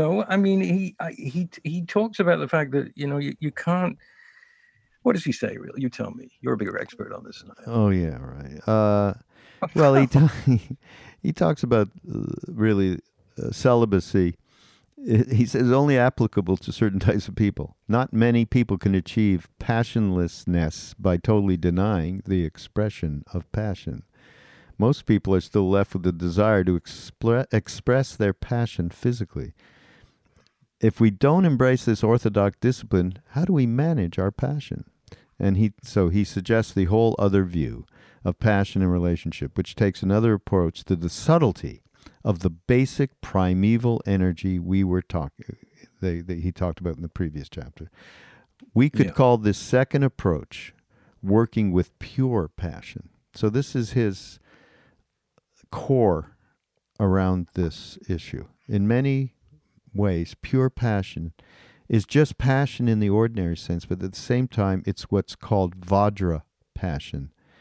talks about the fact that you can't. What does he say? Really, you tell me. You're a bigger expert on this than I am. Oh yeah, right. Well, he talks about really celibacy. He says only applicable to certain types of people. Not many people can achieve passionlessness by totally denying the expression of passion. Most people are still left with the desire to express their passion physically. If we don't embrace this orthodox discipline, how do we manage our passion? And he suggests the whole other view of passion and relationship, which takes another approach to the subtlety of the basic primeval energy we were talking. He talked about in the previous chapter. We could call this second approach working with pure passion. So this is his core around this issue. In many ways, pure passion is just passion in the ordinary sense, but at the same time, it's what's called Vajra passion.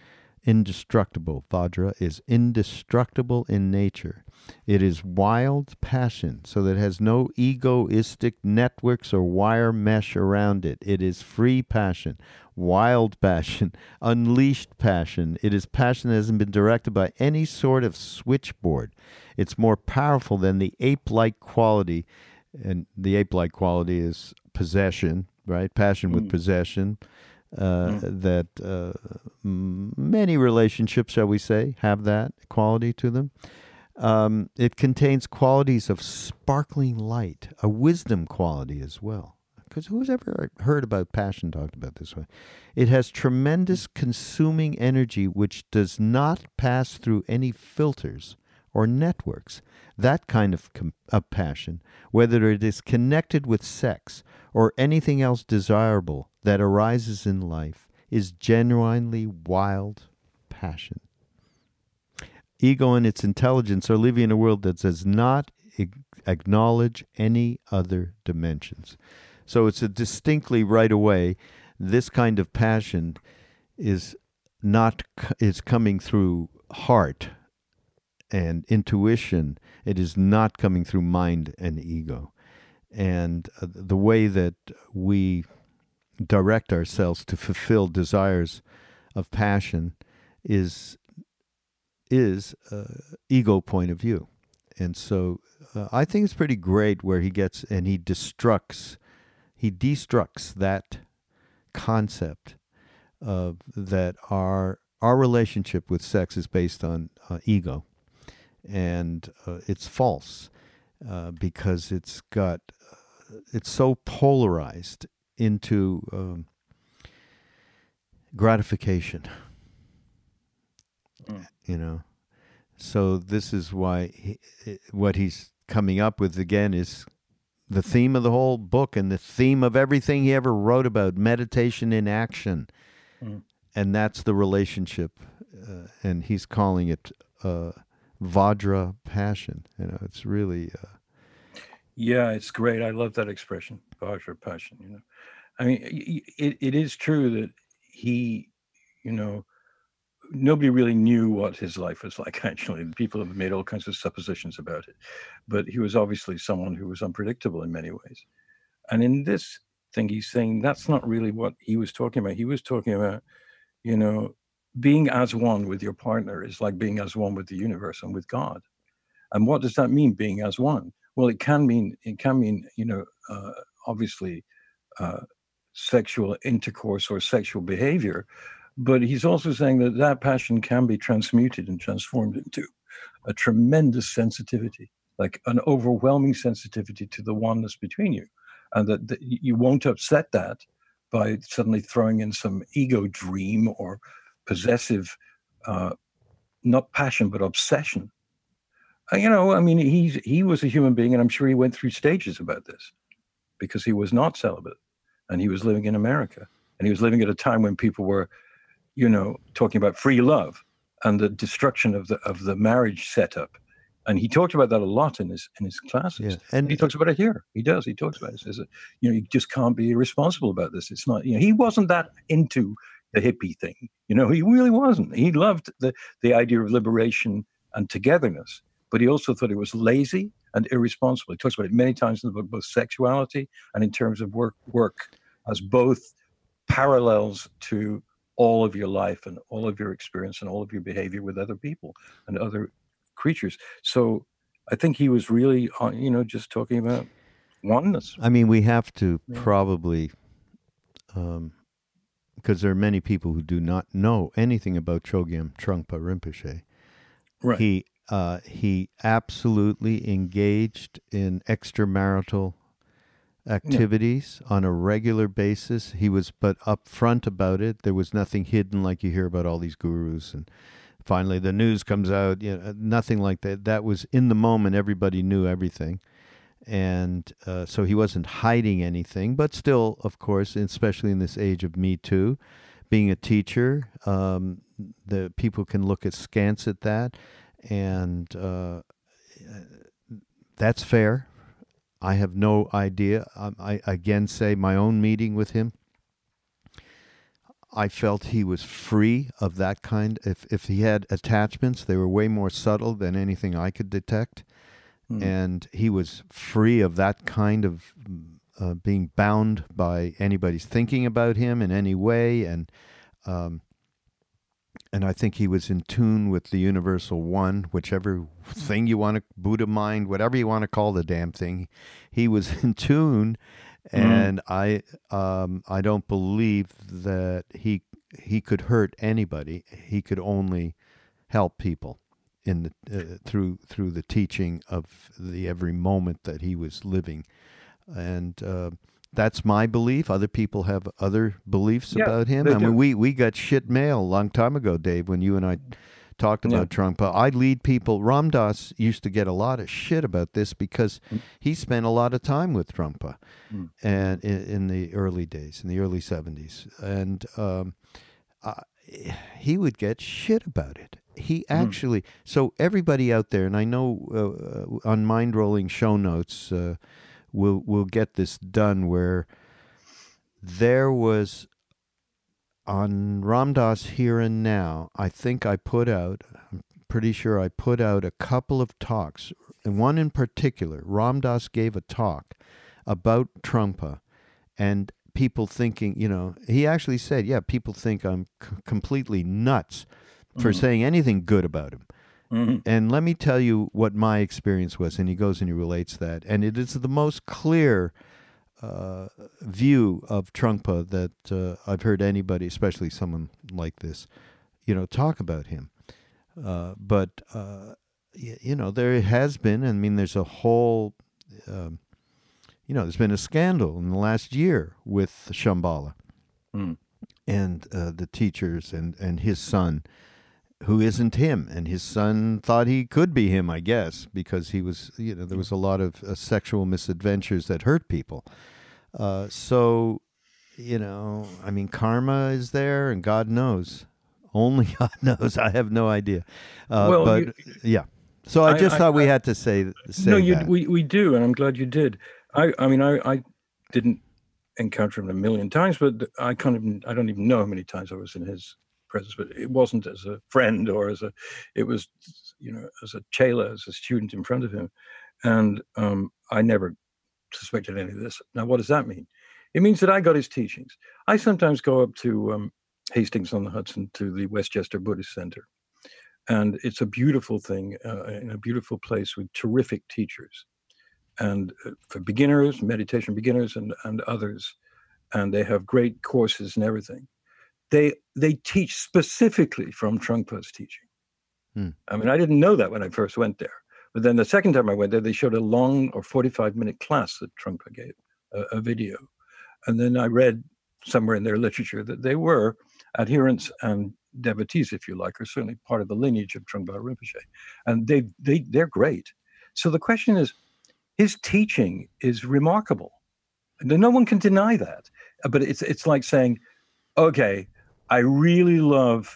indestructible. Vajra is indestructible in nature. It is wild passion, so that it has no egoistic networks or wire mesh around it. It is free passion, wild passion, unleashed passion. It is passion that hasn't been directed by any sort of switchboard. It's more powerful than the ape-like quality, and the ape-like quality is possession, right? Passion with possession. That many relationships, shall we say, have that quality to them. It contains qualities of sparkling light, a wisdom quality as well. Because who's ever heard about passion talked about this way? It has tremendous consuming energy which does not pass through any filters or networks. That kind of passion, whether it is connected with sex or anything else desirable that arises in life, is genuinely wild passion. Ego and its intelligence are living in a world that does not acknowledge any other dimensions. So it's a distinctly right away, this kind of passion is coming through heart and intuition. It is not coming through mind and ego. And the way that we direct ourselves to fulfill desires of passion is ego point of view. And so I think it's pretty great where he gets and he destructs that concept of that our relationship with sex is based on ego, and it's false because it's so polarized into gratification. You know, so this is why what he's coming up with again is the theme of the whole book and the theme of everything he ever wrote about: meditation in action. And that's the relationship, and he's calling it Vajra passion. You know, it's really yeah, it's great. I love that expression, Vajra passion. You know, I mean, it is true that he, you know, nobody really knew what his life was like. Actually, people have made all kinds of suppositions about it, but he was obviously someone who was unpredictable in many ways. And in this thing, he's saying that's not really what he was talking about. He was talking about, you know, being as one with your partner is like being as one with the universe and with God. And what does that mean, being as one? Well, it can mean, you know, obviously sexual intercourse or sexual behavior. But he's also saying that that passion can be transmuted and transformed into a tremendous sensitivity, like an overwhelming sensitivity to the oneness between you. And that you won't upset that by suddenly throwing in some ego dream or possessive, not passion, but obsession. You know, I mean, he was a human being, and I'm sure he went through stages about this because he was not celibate and he was living in America. And he was living at a time when people were, you know, talking about free love and the destruction of the marriage setup. And he talked about that a lot in his classes. Yeah. And he talks about it here. He does. He talks about it. He says, you know, you just can't be irresponsible about this. It's not, you know, he wasn't that into the hippie thing. You know, he really wasn't. He loved the idea of liberation and togetherness, but he also thought it was lazy and irresponsible. He talks about it many times in the book, both sexuality and in terms of work as both parallels to all of your life and all of your experience and all of your behavior with other people and other creatures. So I think he was really, you know, just talking about oneness. I mean, we have to probably, because there are many people who do not know anything about Chogyam Trungpa Rinpoche. Right. He absolutely engaged in extramarital activities on a regular basis. He was but upfront about it. There was nothing hidden like you hear about all these gurus, and finally the news comes out. You know, nothing like that. That was in the moment. Everybody knew everything, and so he wasn't hiding anything. But still, of course, especially in this age of Me Too, being a teacher, the people can look askance at that, and that's fair. I have no idea. I again say my own meeting with him, I felt he was free of that kind. If he had attachments, they were way more subtle than anything I could detect. And he was free of that kind of being bound by anybody's thinking about him in any way. And I think he was in tune with the universal one, whichever thing you want to, Buddha mind, whatever you want to call the damn thing. He was in tune. And I don't believe that he could hurt anybody. He could only help people in the through the teaching of the every moment that he was living, and that's my belief. Other people have other beliefs about him. I mean, we got shit mail a long time ago, Dave, when you and I talked about Trungpa. I lead people. Ram Dass used to get a lot of shit about this because he spent a lot of time with Trungpa, and in the early days, in the early 70s, and he would get shit about it. He actually, so everybody out there, and I know on Mind Rolling show notes, we'll get this done, where there was on Ram Dass Here and Now, I'm pretty sure I put out a couple of talks, and one in particular, Ram Dass gave a talk about Trungpa, and people thinking, he actually said, people think I'm completely nuts for saying anything good about him. And let me tell you what my experience was. And he goes and he relates that. And it is the most clear view of Trungpa that I've heard anybody, especially someone like this, talk about him. But there has been, there's a whole, there's been a scandal in the last year with Shambhala and the teachers and his son, who isn't him, and his son thought he could be him, I guess, because he was, there was a lot of sexual misadventures that hurt people. So, karma is there, and God knows. Only God knows. I have no idea. So I just thought we had to say that. We do, and I'm glad you did. I didn't encounter him a million times, but I don't even know how many times I was in his presence, but it wasn't as a friend or as a chela, as a student in front of him. And I never suspected any of this. Now, what does that mean? It means that I got his teachings. I sometimes go up to Hastings on the Hudson to the Westchester Buddhist Center. And it's a beautiful thing, in a beautiful place with terrific teachers. And for beginners, meditation beginners and others. And they have great courses and everything. They teach specifically from Trungpa's teaching. I didn't know that when I first went there. But then the second time I went there, they showed a long or 45-minute class that Trungpa gave, a video. And then I read somewhere in their literature that they were adherents and devotees, if you like, or certainly part of the lineage of Trungpa Rinpoche. And they're great. So the question is, his teaching is remarkable. No one can deny that. But it's like saying, okay, I really love,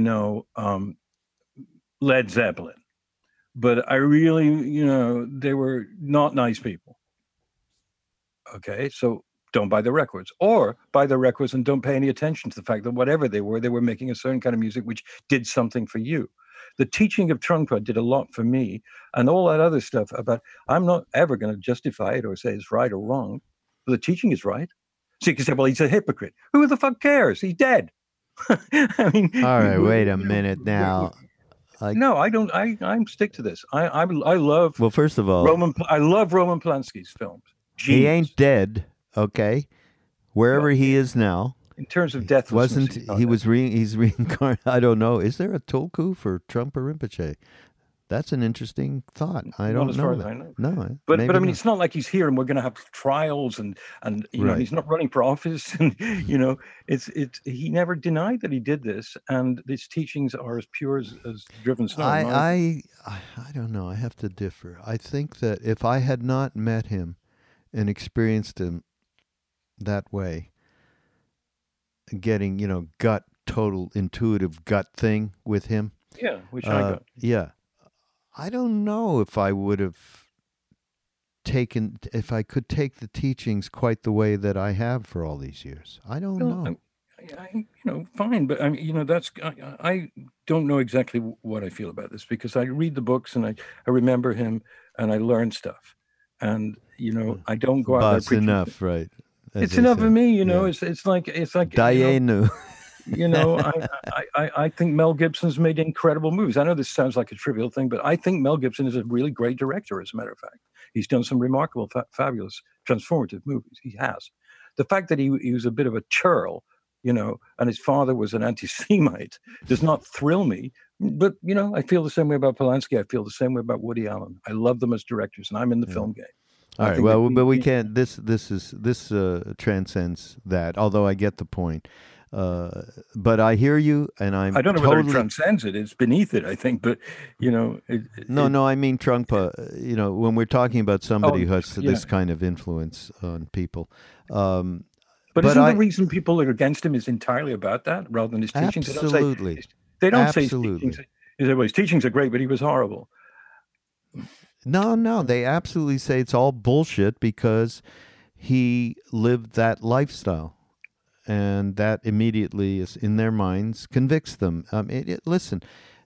Led Zeppelin, but I really, they were not nice people. Okay, so don't buy the records, or buy the records and don't pay any attention to the fact that whatever they were making a certain kind of music which did something for you. The teaching of Trungpa did a lot for me, and all that other stuff about, I'm not ever going to justify it or say it's right or wrong, but the teaching is right. So you can say, well, he's a hypocrite. Who the fuck cares? He's dead. All right, wait a minute now. No, I don't. I stick to this. I love. Well, first of all, I love Roman Polanski's films. Genius. He ain't dead, okay? Wherever he is now. In terms of deathlessness, he's reincarnated. I don't know. Is there a tulku for Trungpa Rinpoche? That's an interesting thought. I don't know that. I know. No, but it's not like he's here and we're going to have trials and he's not running for office and he never denied that he did this, and his teachings are as pure as driven snow. I don't know. I have to differ. I think that if I had not met him and experienced him that way, getting total intuitive gut thing with him, which I got. I don't know if I would have if I could take the teachings quite the way that I have for all these years. I don't know. fine, but I mean, that's I don't know exactly what I feel about this because I read the books and I remember him and I learn stuff, and I don't go out there Bus preaching. enough, right? As It's they enough of say. me, Yeah. It's like Dayenu. I think Mel Gibson's made incredible movies. I know this sounds like a trivial thing, but I think Mel Gibson is a really great director. As a matter of fact, he's done some remarkable, fabulous, transformative movies. He has. The fact that he was a bit of a churl, and his father was an anti-Semite does not thrill me. But I feel the same way about Polanski. I feel the same way about Woody Allen. I love them as directors, and I'm in the film game. All right. Well, but we can't. This transcends that. Although I get the point, but I hear you, and I don't know whether it transcends it. It's beneath it, I think. But no. I mean Trungpa. When we're talking about somebody who has this kind of influence on people. But isn't the reason people are against him is entirely about that, rather than his teachings? Absolutely. They don't say his teachings. They say, well, his teachings are great, but he was horrible. No, they absolutely say it's all bullshit because he lived that lifestyle, and that immediately is in their minds convicts them. Listen,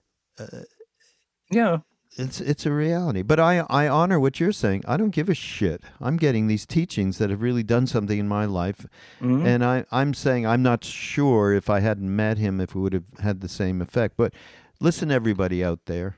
it's a reality. But I honor what you're saying. I don't give a shit. I'm getting these teachings that have really done something in my life, and I'm saying I'm not sure if I hadn't met him if it would have had the same effect. But listen, everybody out there.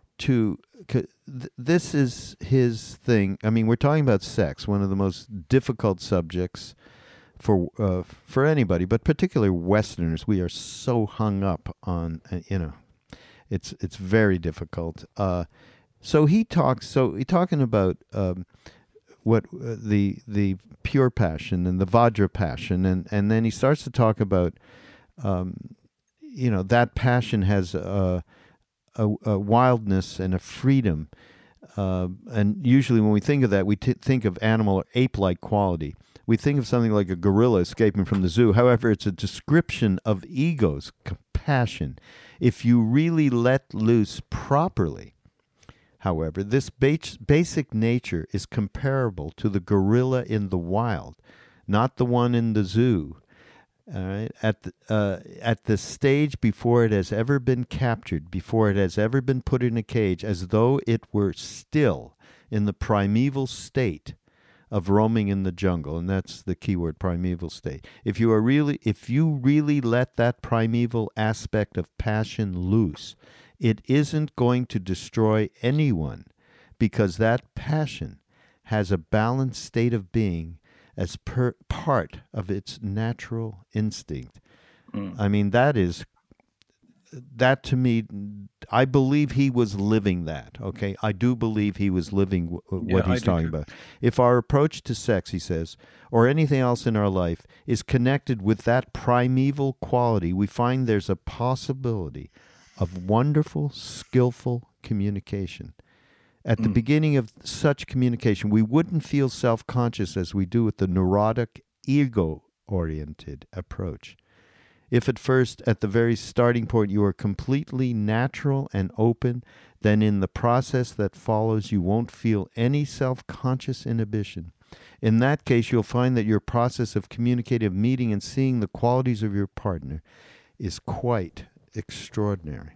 This is his thing. I mean, we're talking about sex, one of the most difficult subjects for anybody, but particularly Westerners. We are so hung up on, it's very difficult. So he's talking about what the pure passion and the Vajra passion, and then he starts to talk about, that passion has a wildness and a freedom. And usually when we think of that, we think of animal or ape-like quality. We think of something like a gorilla escaping from the zoo. However, it's a description of ego's compassion. If you really let loose properly, however, this basic nature is comparable to the gorilla in the wild, not the one in the zoo. All right, at the stage before it has ever been captured, before it has ever been put in a cage, as though it were still in the primeval state of roaming in the jungle, and that's the keyword, primeval state. If you really let that primeval aspect of passion loose, it isn't going to destroy anyone, because that passion has a balanced state of being as part of its natural instinct. I mean, that to me, I believe he was living that, okay? I do believe he was living what he's talking about. If our approach to sex, he says, or anything else in our life is connected with that primeval quality, we find there's a possibility of wonderful, skillful communication. At the beginning of such communication, we wouldn't feel self-conscious as we do with the neurotic, ego-oriented approach. If at first, at the very starting point, you are completely natural and open, then in the process that follows, you won't feel any self-conscious inhibition. In that case, you'll find that your process of communicative meeting and seeing the qualities of your partner is quite extraordinary.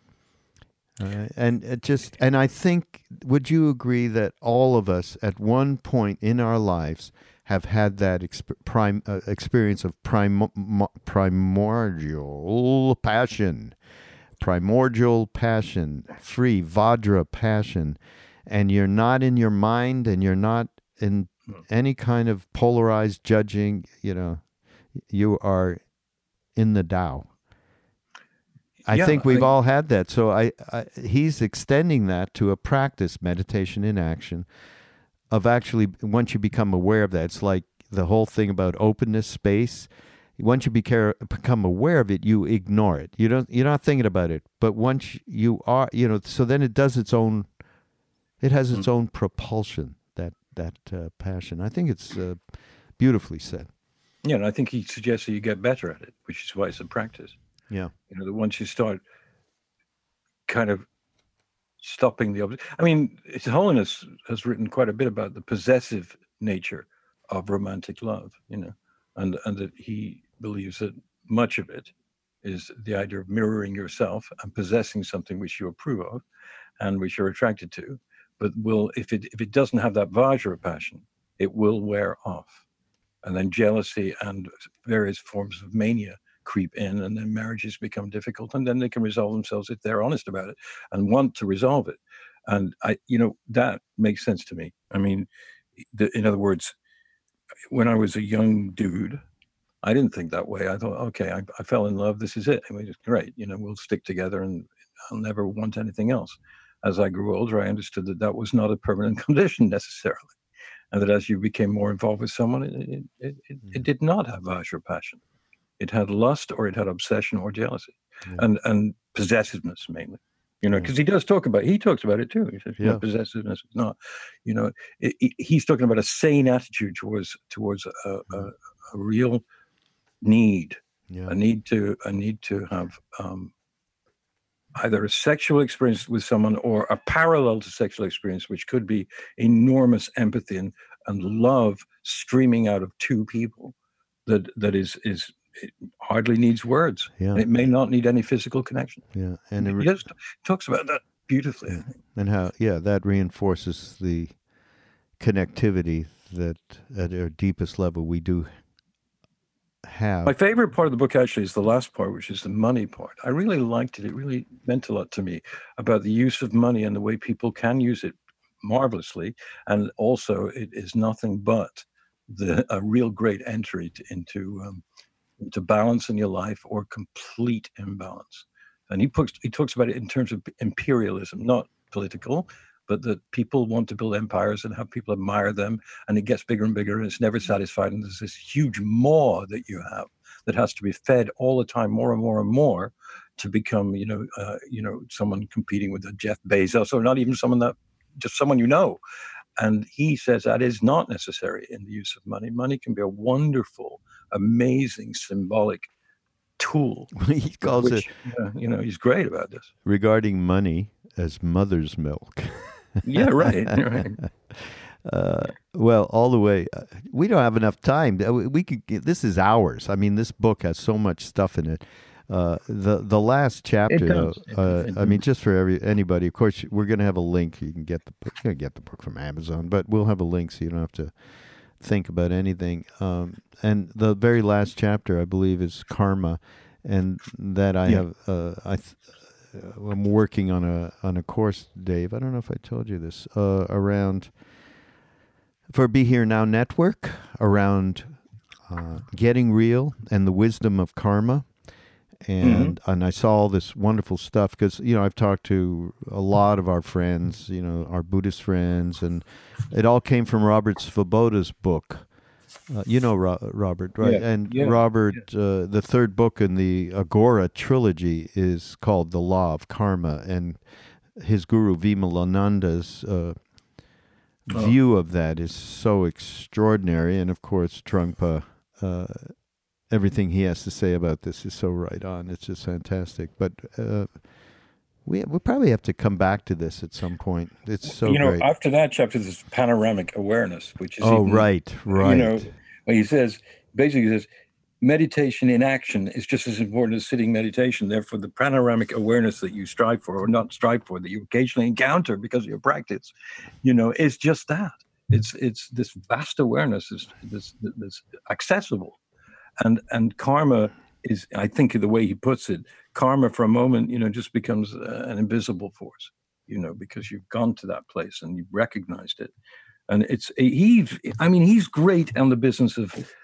And I think, would you agree that all of us at one point in our lives have had that experience of primordial passion, free Vajra passion, and you're not in your mind and you're not in any kind of polarized judging, you are in the Tao. I think we've all had that. So he's extending that to a practice, meditation in action, of actually, once you become aware of that, it's like the whole thing about openness, space. Once you become aware of it, you ignore it. You're not thinking about it. But once you are, so then it has its own propulsion, that passion. I think it's beautifully said. Yeah, and I think he suggests that you get better at it, which is why it's a practice. Yeah. That once you start kind of stopping the I mean, His Holiness has written quite a bit about the possessive nature of romantic love, and that he believes that much of it is the idea of mirroring yourself and possessing something which you approve of and which you're attracted to. But if it doesn't have that Vajra passion, it will wear off. And then jealousy and various forms of mania creep in, and then marriages become difficult, and then they can resolve themselves if they're honest about it and want to resolve it. And that makes sense to me. I mean, in other words, when I was a young dude, I didn't think that way. I thought, okay, I fell in love. This is it. I mean, it's great. We'll stick together and I'll never want anything else. As I grew older, I understood that was not a permanent condition necessarily. And that as you became more involved with someone, it did not have Vajra passion. It had lust, or it had obsession or jealousy, and possessiveness mainly. Because he talks about it too. He says, possessiveness is not, he's talking about a sane attitude towards a real need, a need to have either a sexual experience with someone or a parallel to sexual experience, which could be enormous empathy and love streaming out of two people. That is it hardly needs words. Yeah. It may not need any physical connection. Yeah, and he just talks about that beautifully. Yeah. And how that reinforces the connectivity that at our deepest level we do have. My favorite part of the book actually is the last part, which is the money part. I really liked it. It really meant a lot to me about the use of money and the way people can use it marvelously, and also it is nothing but a real great entry into balance in your life or complete imbalance. And he talks about it in terms of imperialism, not political, but that people want to build empires and have people admire them, and it gets bigger and bigger, and it's never satisfied. And there's this huge maw that you have that has to be fed all the time, more and more and more, to become, someone competing with a Jeff Bezos, or not even just someone you know. And he says that is not necessary in the use of money. Money can be a wonderful, amazing, symbolic tool. He calls it, he's great about this. Regarding money as mother's milk. Yeah, right. Right. Well, all the way. We don't have enough time. This is hours. I mean, this book has so much stuff in it. The last chapter, I mean, just for anybody, of course, we're going to have a link. You can get the book. You can get the book from Amazon, but we'll have a link so you don't have to think about anything. And the very last chapter, I believe, is karma, and that I have. I'm working on a course, Dave. I don't know if I told you this around for Be Here Now Network around getting real and the wisdom of karma. And I saw all this wonderful stuff because, I've talked to a lot of our friends, our Buddhist friends, and it all came from Robert Svoboda's book. Robert, right? Yeah. And Robert, the third book in the Agora trilogy is called The Law of Karma, and his guru Vimalananda's view of that is so extraordinary. And of course, Trungpa, everything he has to say about this is so right on. It's just fantastic. But we'll probably have to come back to this at some point. It's so great. After that chapter, there's panoramic awareness, which is right. He says, meditation in action is just as important as sitting meditation. Therefore, the panoramic awareness that you strive for, or not strive for, that you occasionally encounter because of your practice, is just that. It's this vast awareness, this accessible. And karma is, I think the way he puts it, karma for a moment, just becomes an invisible force, because you've gone to that place and you've recognized it. And he's great on the business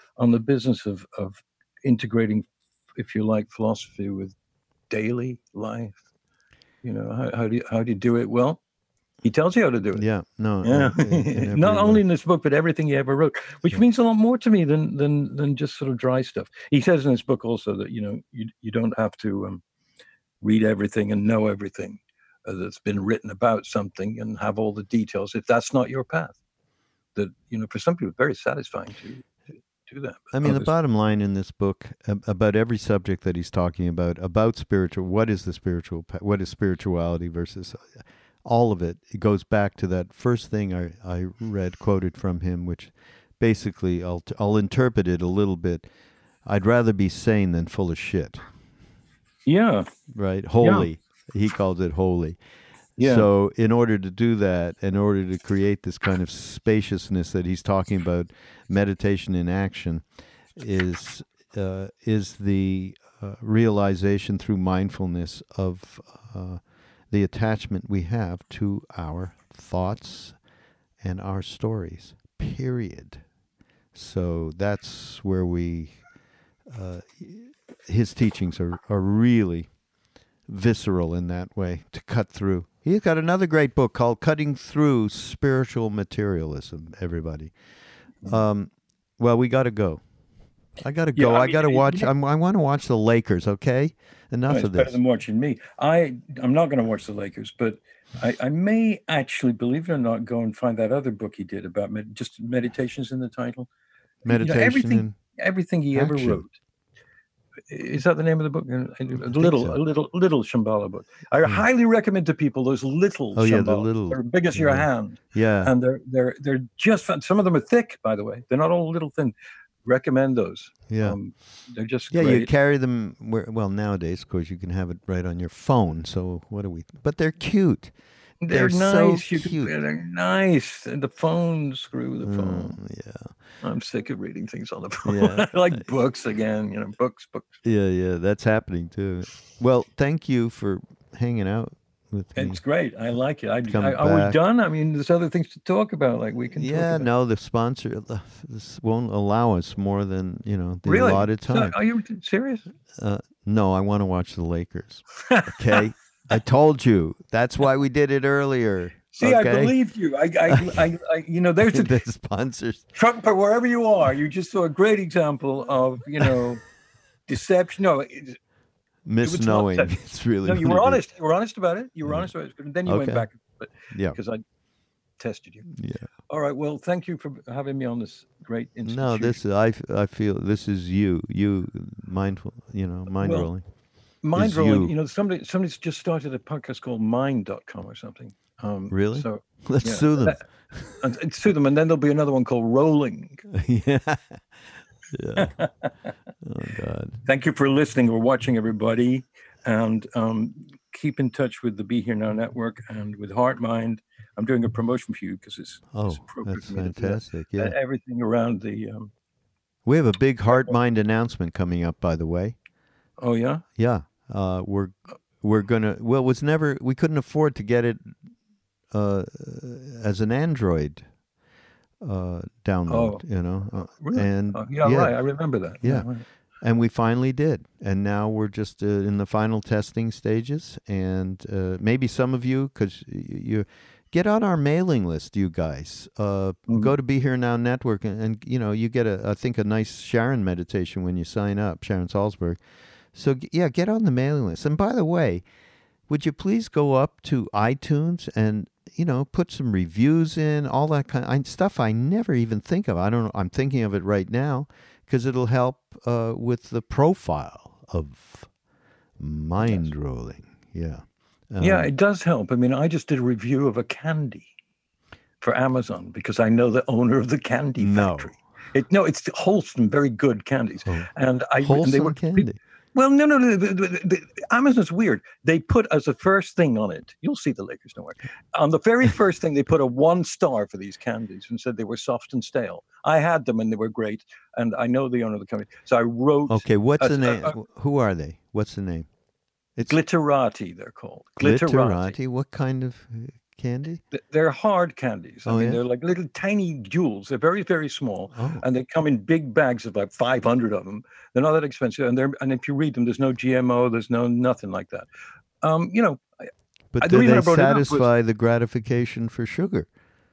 of integrating, if you like, philosophy with daily life. How do you do it? Well, he tells you how to do it. Yeah, no. Yeah. Not only in this book, but everything he ever wrote, which means a lot more to me than just sort of dry stuff. He says in this book also that, you don't have to read everything and know everything that's been written about something and have all the details if that's not your path. That, for some people, it's very satisfying to do that. I mean, the bottom line in this book about every subject that he's talking about spiritual, what is the spiritual, what is spirituality versus all of it, it goes back to that first thing I read, quoted from him, which basically I'll interpret it a little bit. I'd rather be sane than full of shit. Yeah. Right? Holy. He calls it holy. Yeah. So in order to do that, in order to create this kind of spaciousness that he's talking about, meditation in action is the realization through mindfulness of the attachment we have to our thoughts and our stories, period. So that's where his teachings are really visceral in that way, to cut through. He's got another great book called Cutting Through Spiritual Materialism, everybody. Well, we got to go. I got to go. I got to watch. I want to watch the Lakers, okay? Enough of it's this. better than watching me. I'm not going to watch the Lakers, but I may actually, believe it or not, go and find that other book he did about just meditations in the title. Meditation. Everything he ever wrote. Is that the name of the book? A little Shambhala book. I highly recommend to people those little Shambhala. Yeah, the little. They're big as your hand. Yeah. And they're just fun. Some of them are thick, by the way. They're not all little thin. Recommend those. Yeah. They're just great. great. You carry them nowadays, of course, you can have it right on your phone. So but they're cute. They're nice. So cute. They're nice. And the phone, screw the phone. Yeah. I'm sick of reading things on the phone. Yeah. I like books again, books. Yeah, that's happening too. Well, thank you for hanging out with me. It's great. I like it. Are we back. done? I mean, there's other things to talk about. Like we can. Yeah, talk about. no, the sponsor this won't allow us more than the really? allotted time. So, are you serious? No, I want to watch the Lakers. Okay, I told you. That's why we did it earlier. See, okay? I believed you. there's the sponsors. Trumper, wherever you are, you just saw a great example of deception. No, misknowing. It's really. No, you were honest. You were honest about it. You were honest about it. And then you went back, because I tested you. Yeah. All right. Well, thank you for having me on this great institution. No, I feel this is you mindful. Mind rolling. Mind rolling. Somebody's just started a podcast called Mind.com or something. Really? So let's sue them. And sue them, and then there'll be another one called Rolling. Yeah. Oh God. Thank you for listening or watching, everybody, and keep in touch with the Be Here Now Network and with Heart Mind. I'm doing a promotion for you because it's appropriate. That's fantastic. Yeah. Everything around the. We have a big Heart Mind announcement coming up, by the way. Oh yeah. Yeah. We're gonna. Well, we couldn't afford to get it as an Android download. Really? And right. I remember that. Yeah. Right. And we finally did, and now we're just in the final testing stages. And maybe some of you, because you get on our mailing list, you guys. Go to Be Here Now Network, and you get I think a nice Sharon meditation when you sign up, Sharon Salzberg. So get on the mailing list. And by the way, would you please go up to iTunes and put some reviews in, all that kind of stuff I never even think of. I'm thinking of it right now because it'll help with the profile of Mind Rolling. Yeah. Yeah, it does help. I mean, I just did a review of a candy for Amazon because I know the owner of the candy factory. It's wholesome, very good candies. Oh. And wholesome candy. Well, no. Amazon's weird. They put as the first thing on it, you'll see the Lakers, don't worry. On the very first thing, they put a 1 star for these candies and said they were soft and stale. I had them and they were great. And I know the owner of the company. So I wrote. Okay, what's the name? Who are they? What's the name? It's Glitterati, they're called. Glitterati. What kind of candy? They're hard candies. I mean, they're like little tiny jewels. They're very, very small. Oh. And they come in big bags of like 500 of them. They're not that expensive. And if you read them, there's no GMO. There's nothing like that. But do they satisfy the gratification for sugar?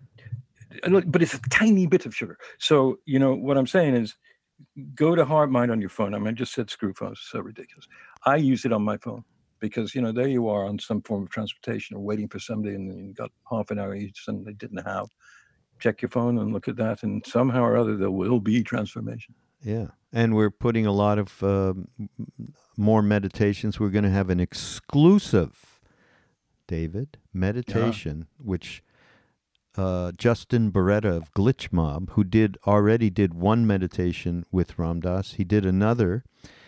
But it's a tiny bit of sugar. So, what I'm saying is go to Heart Mind on your phone. I mean, I just said screw phones. So ridiculous. I use it on my phone. Because, there you are on some form of transportation or waiting for somebody and you got half an hour each and they didn't have. Check your phone and look at that. And somehow or other, there will be transformation. Yeah. And we're putting a lot of more meditations. We're going to have an exclusive, David, meditation, which Justin Beretta of Glitch Mob, who already did one meditation with Ram Dass. He did another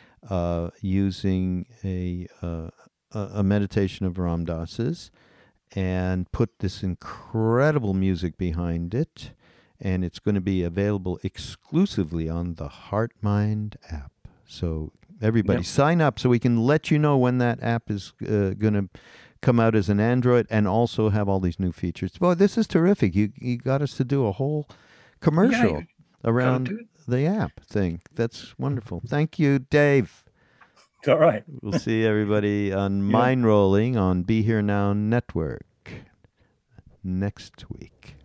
using a meditation of Ram Dass's, and put this incredible music behind it. And it's going to be available exclusively on the HeartMind app. So everybody sign up so we can let you know when that app is going to come out as an Android and also have all these new features. Boy, this is terrific. You got us to do a whole commercial around the app thing. That's wonderful. Thank you, Dave. It's all right. We'll see everybody on Mind Rolling on Be Here Now Network next week.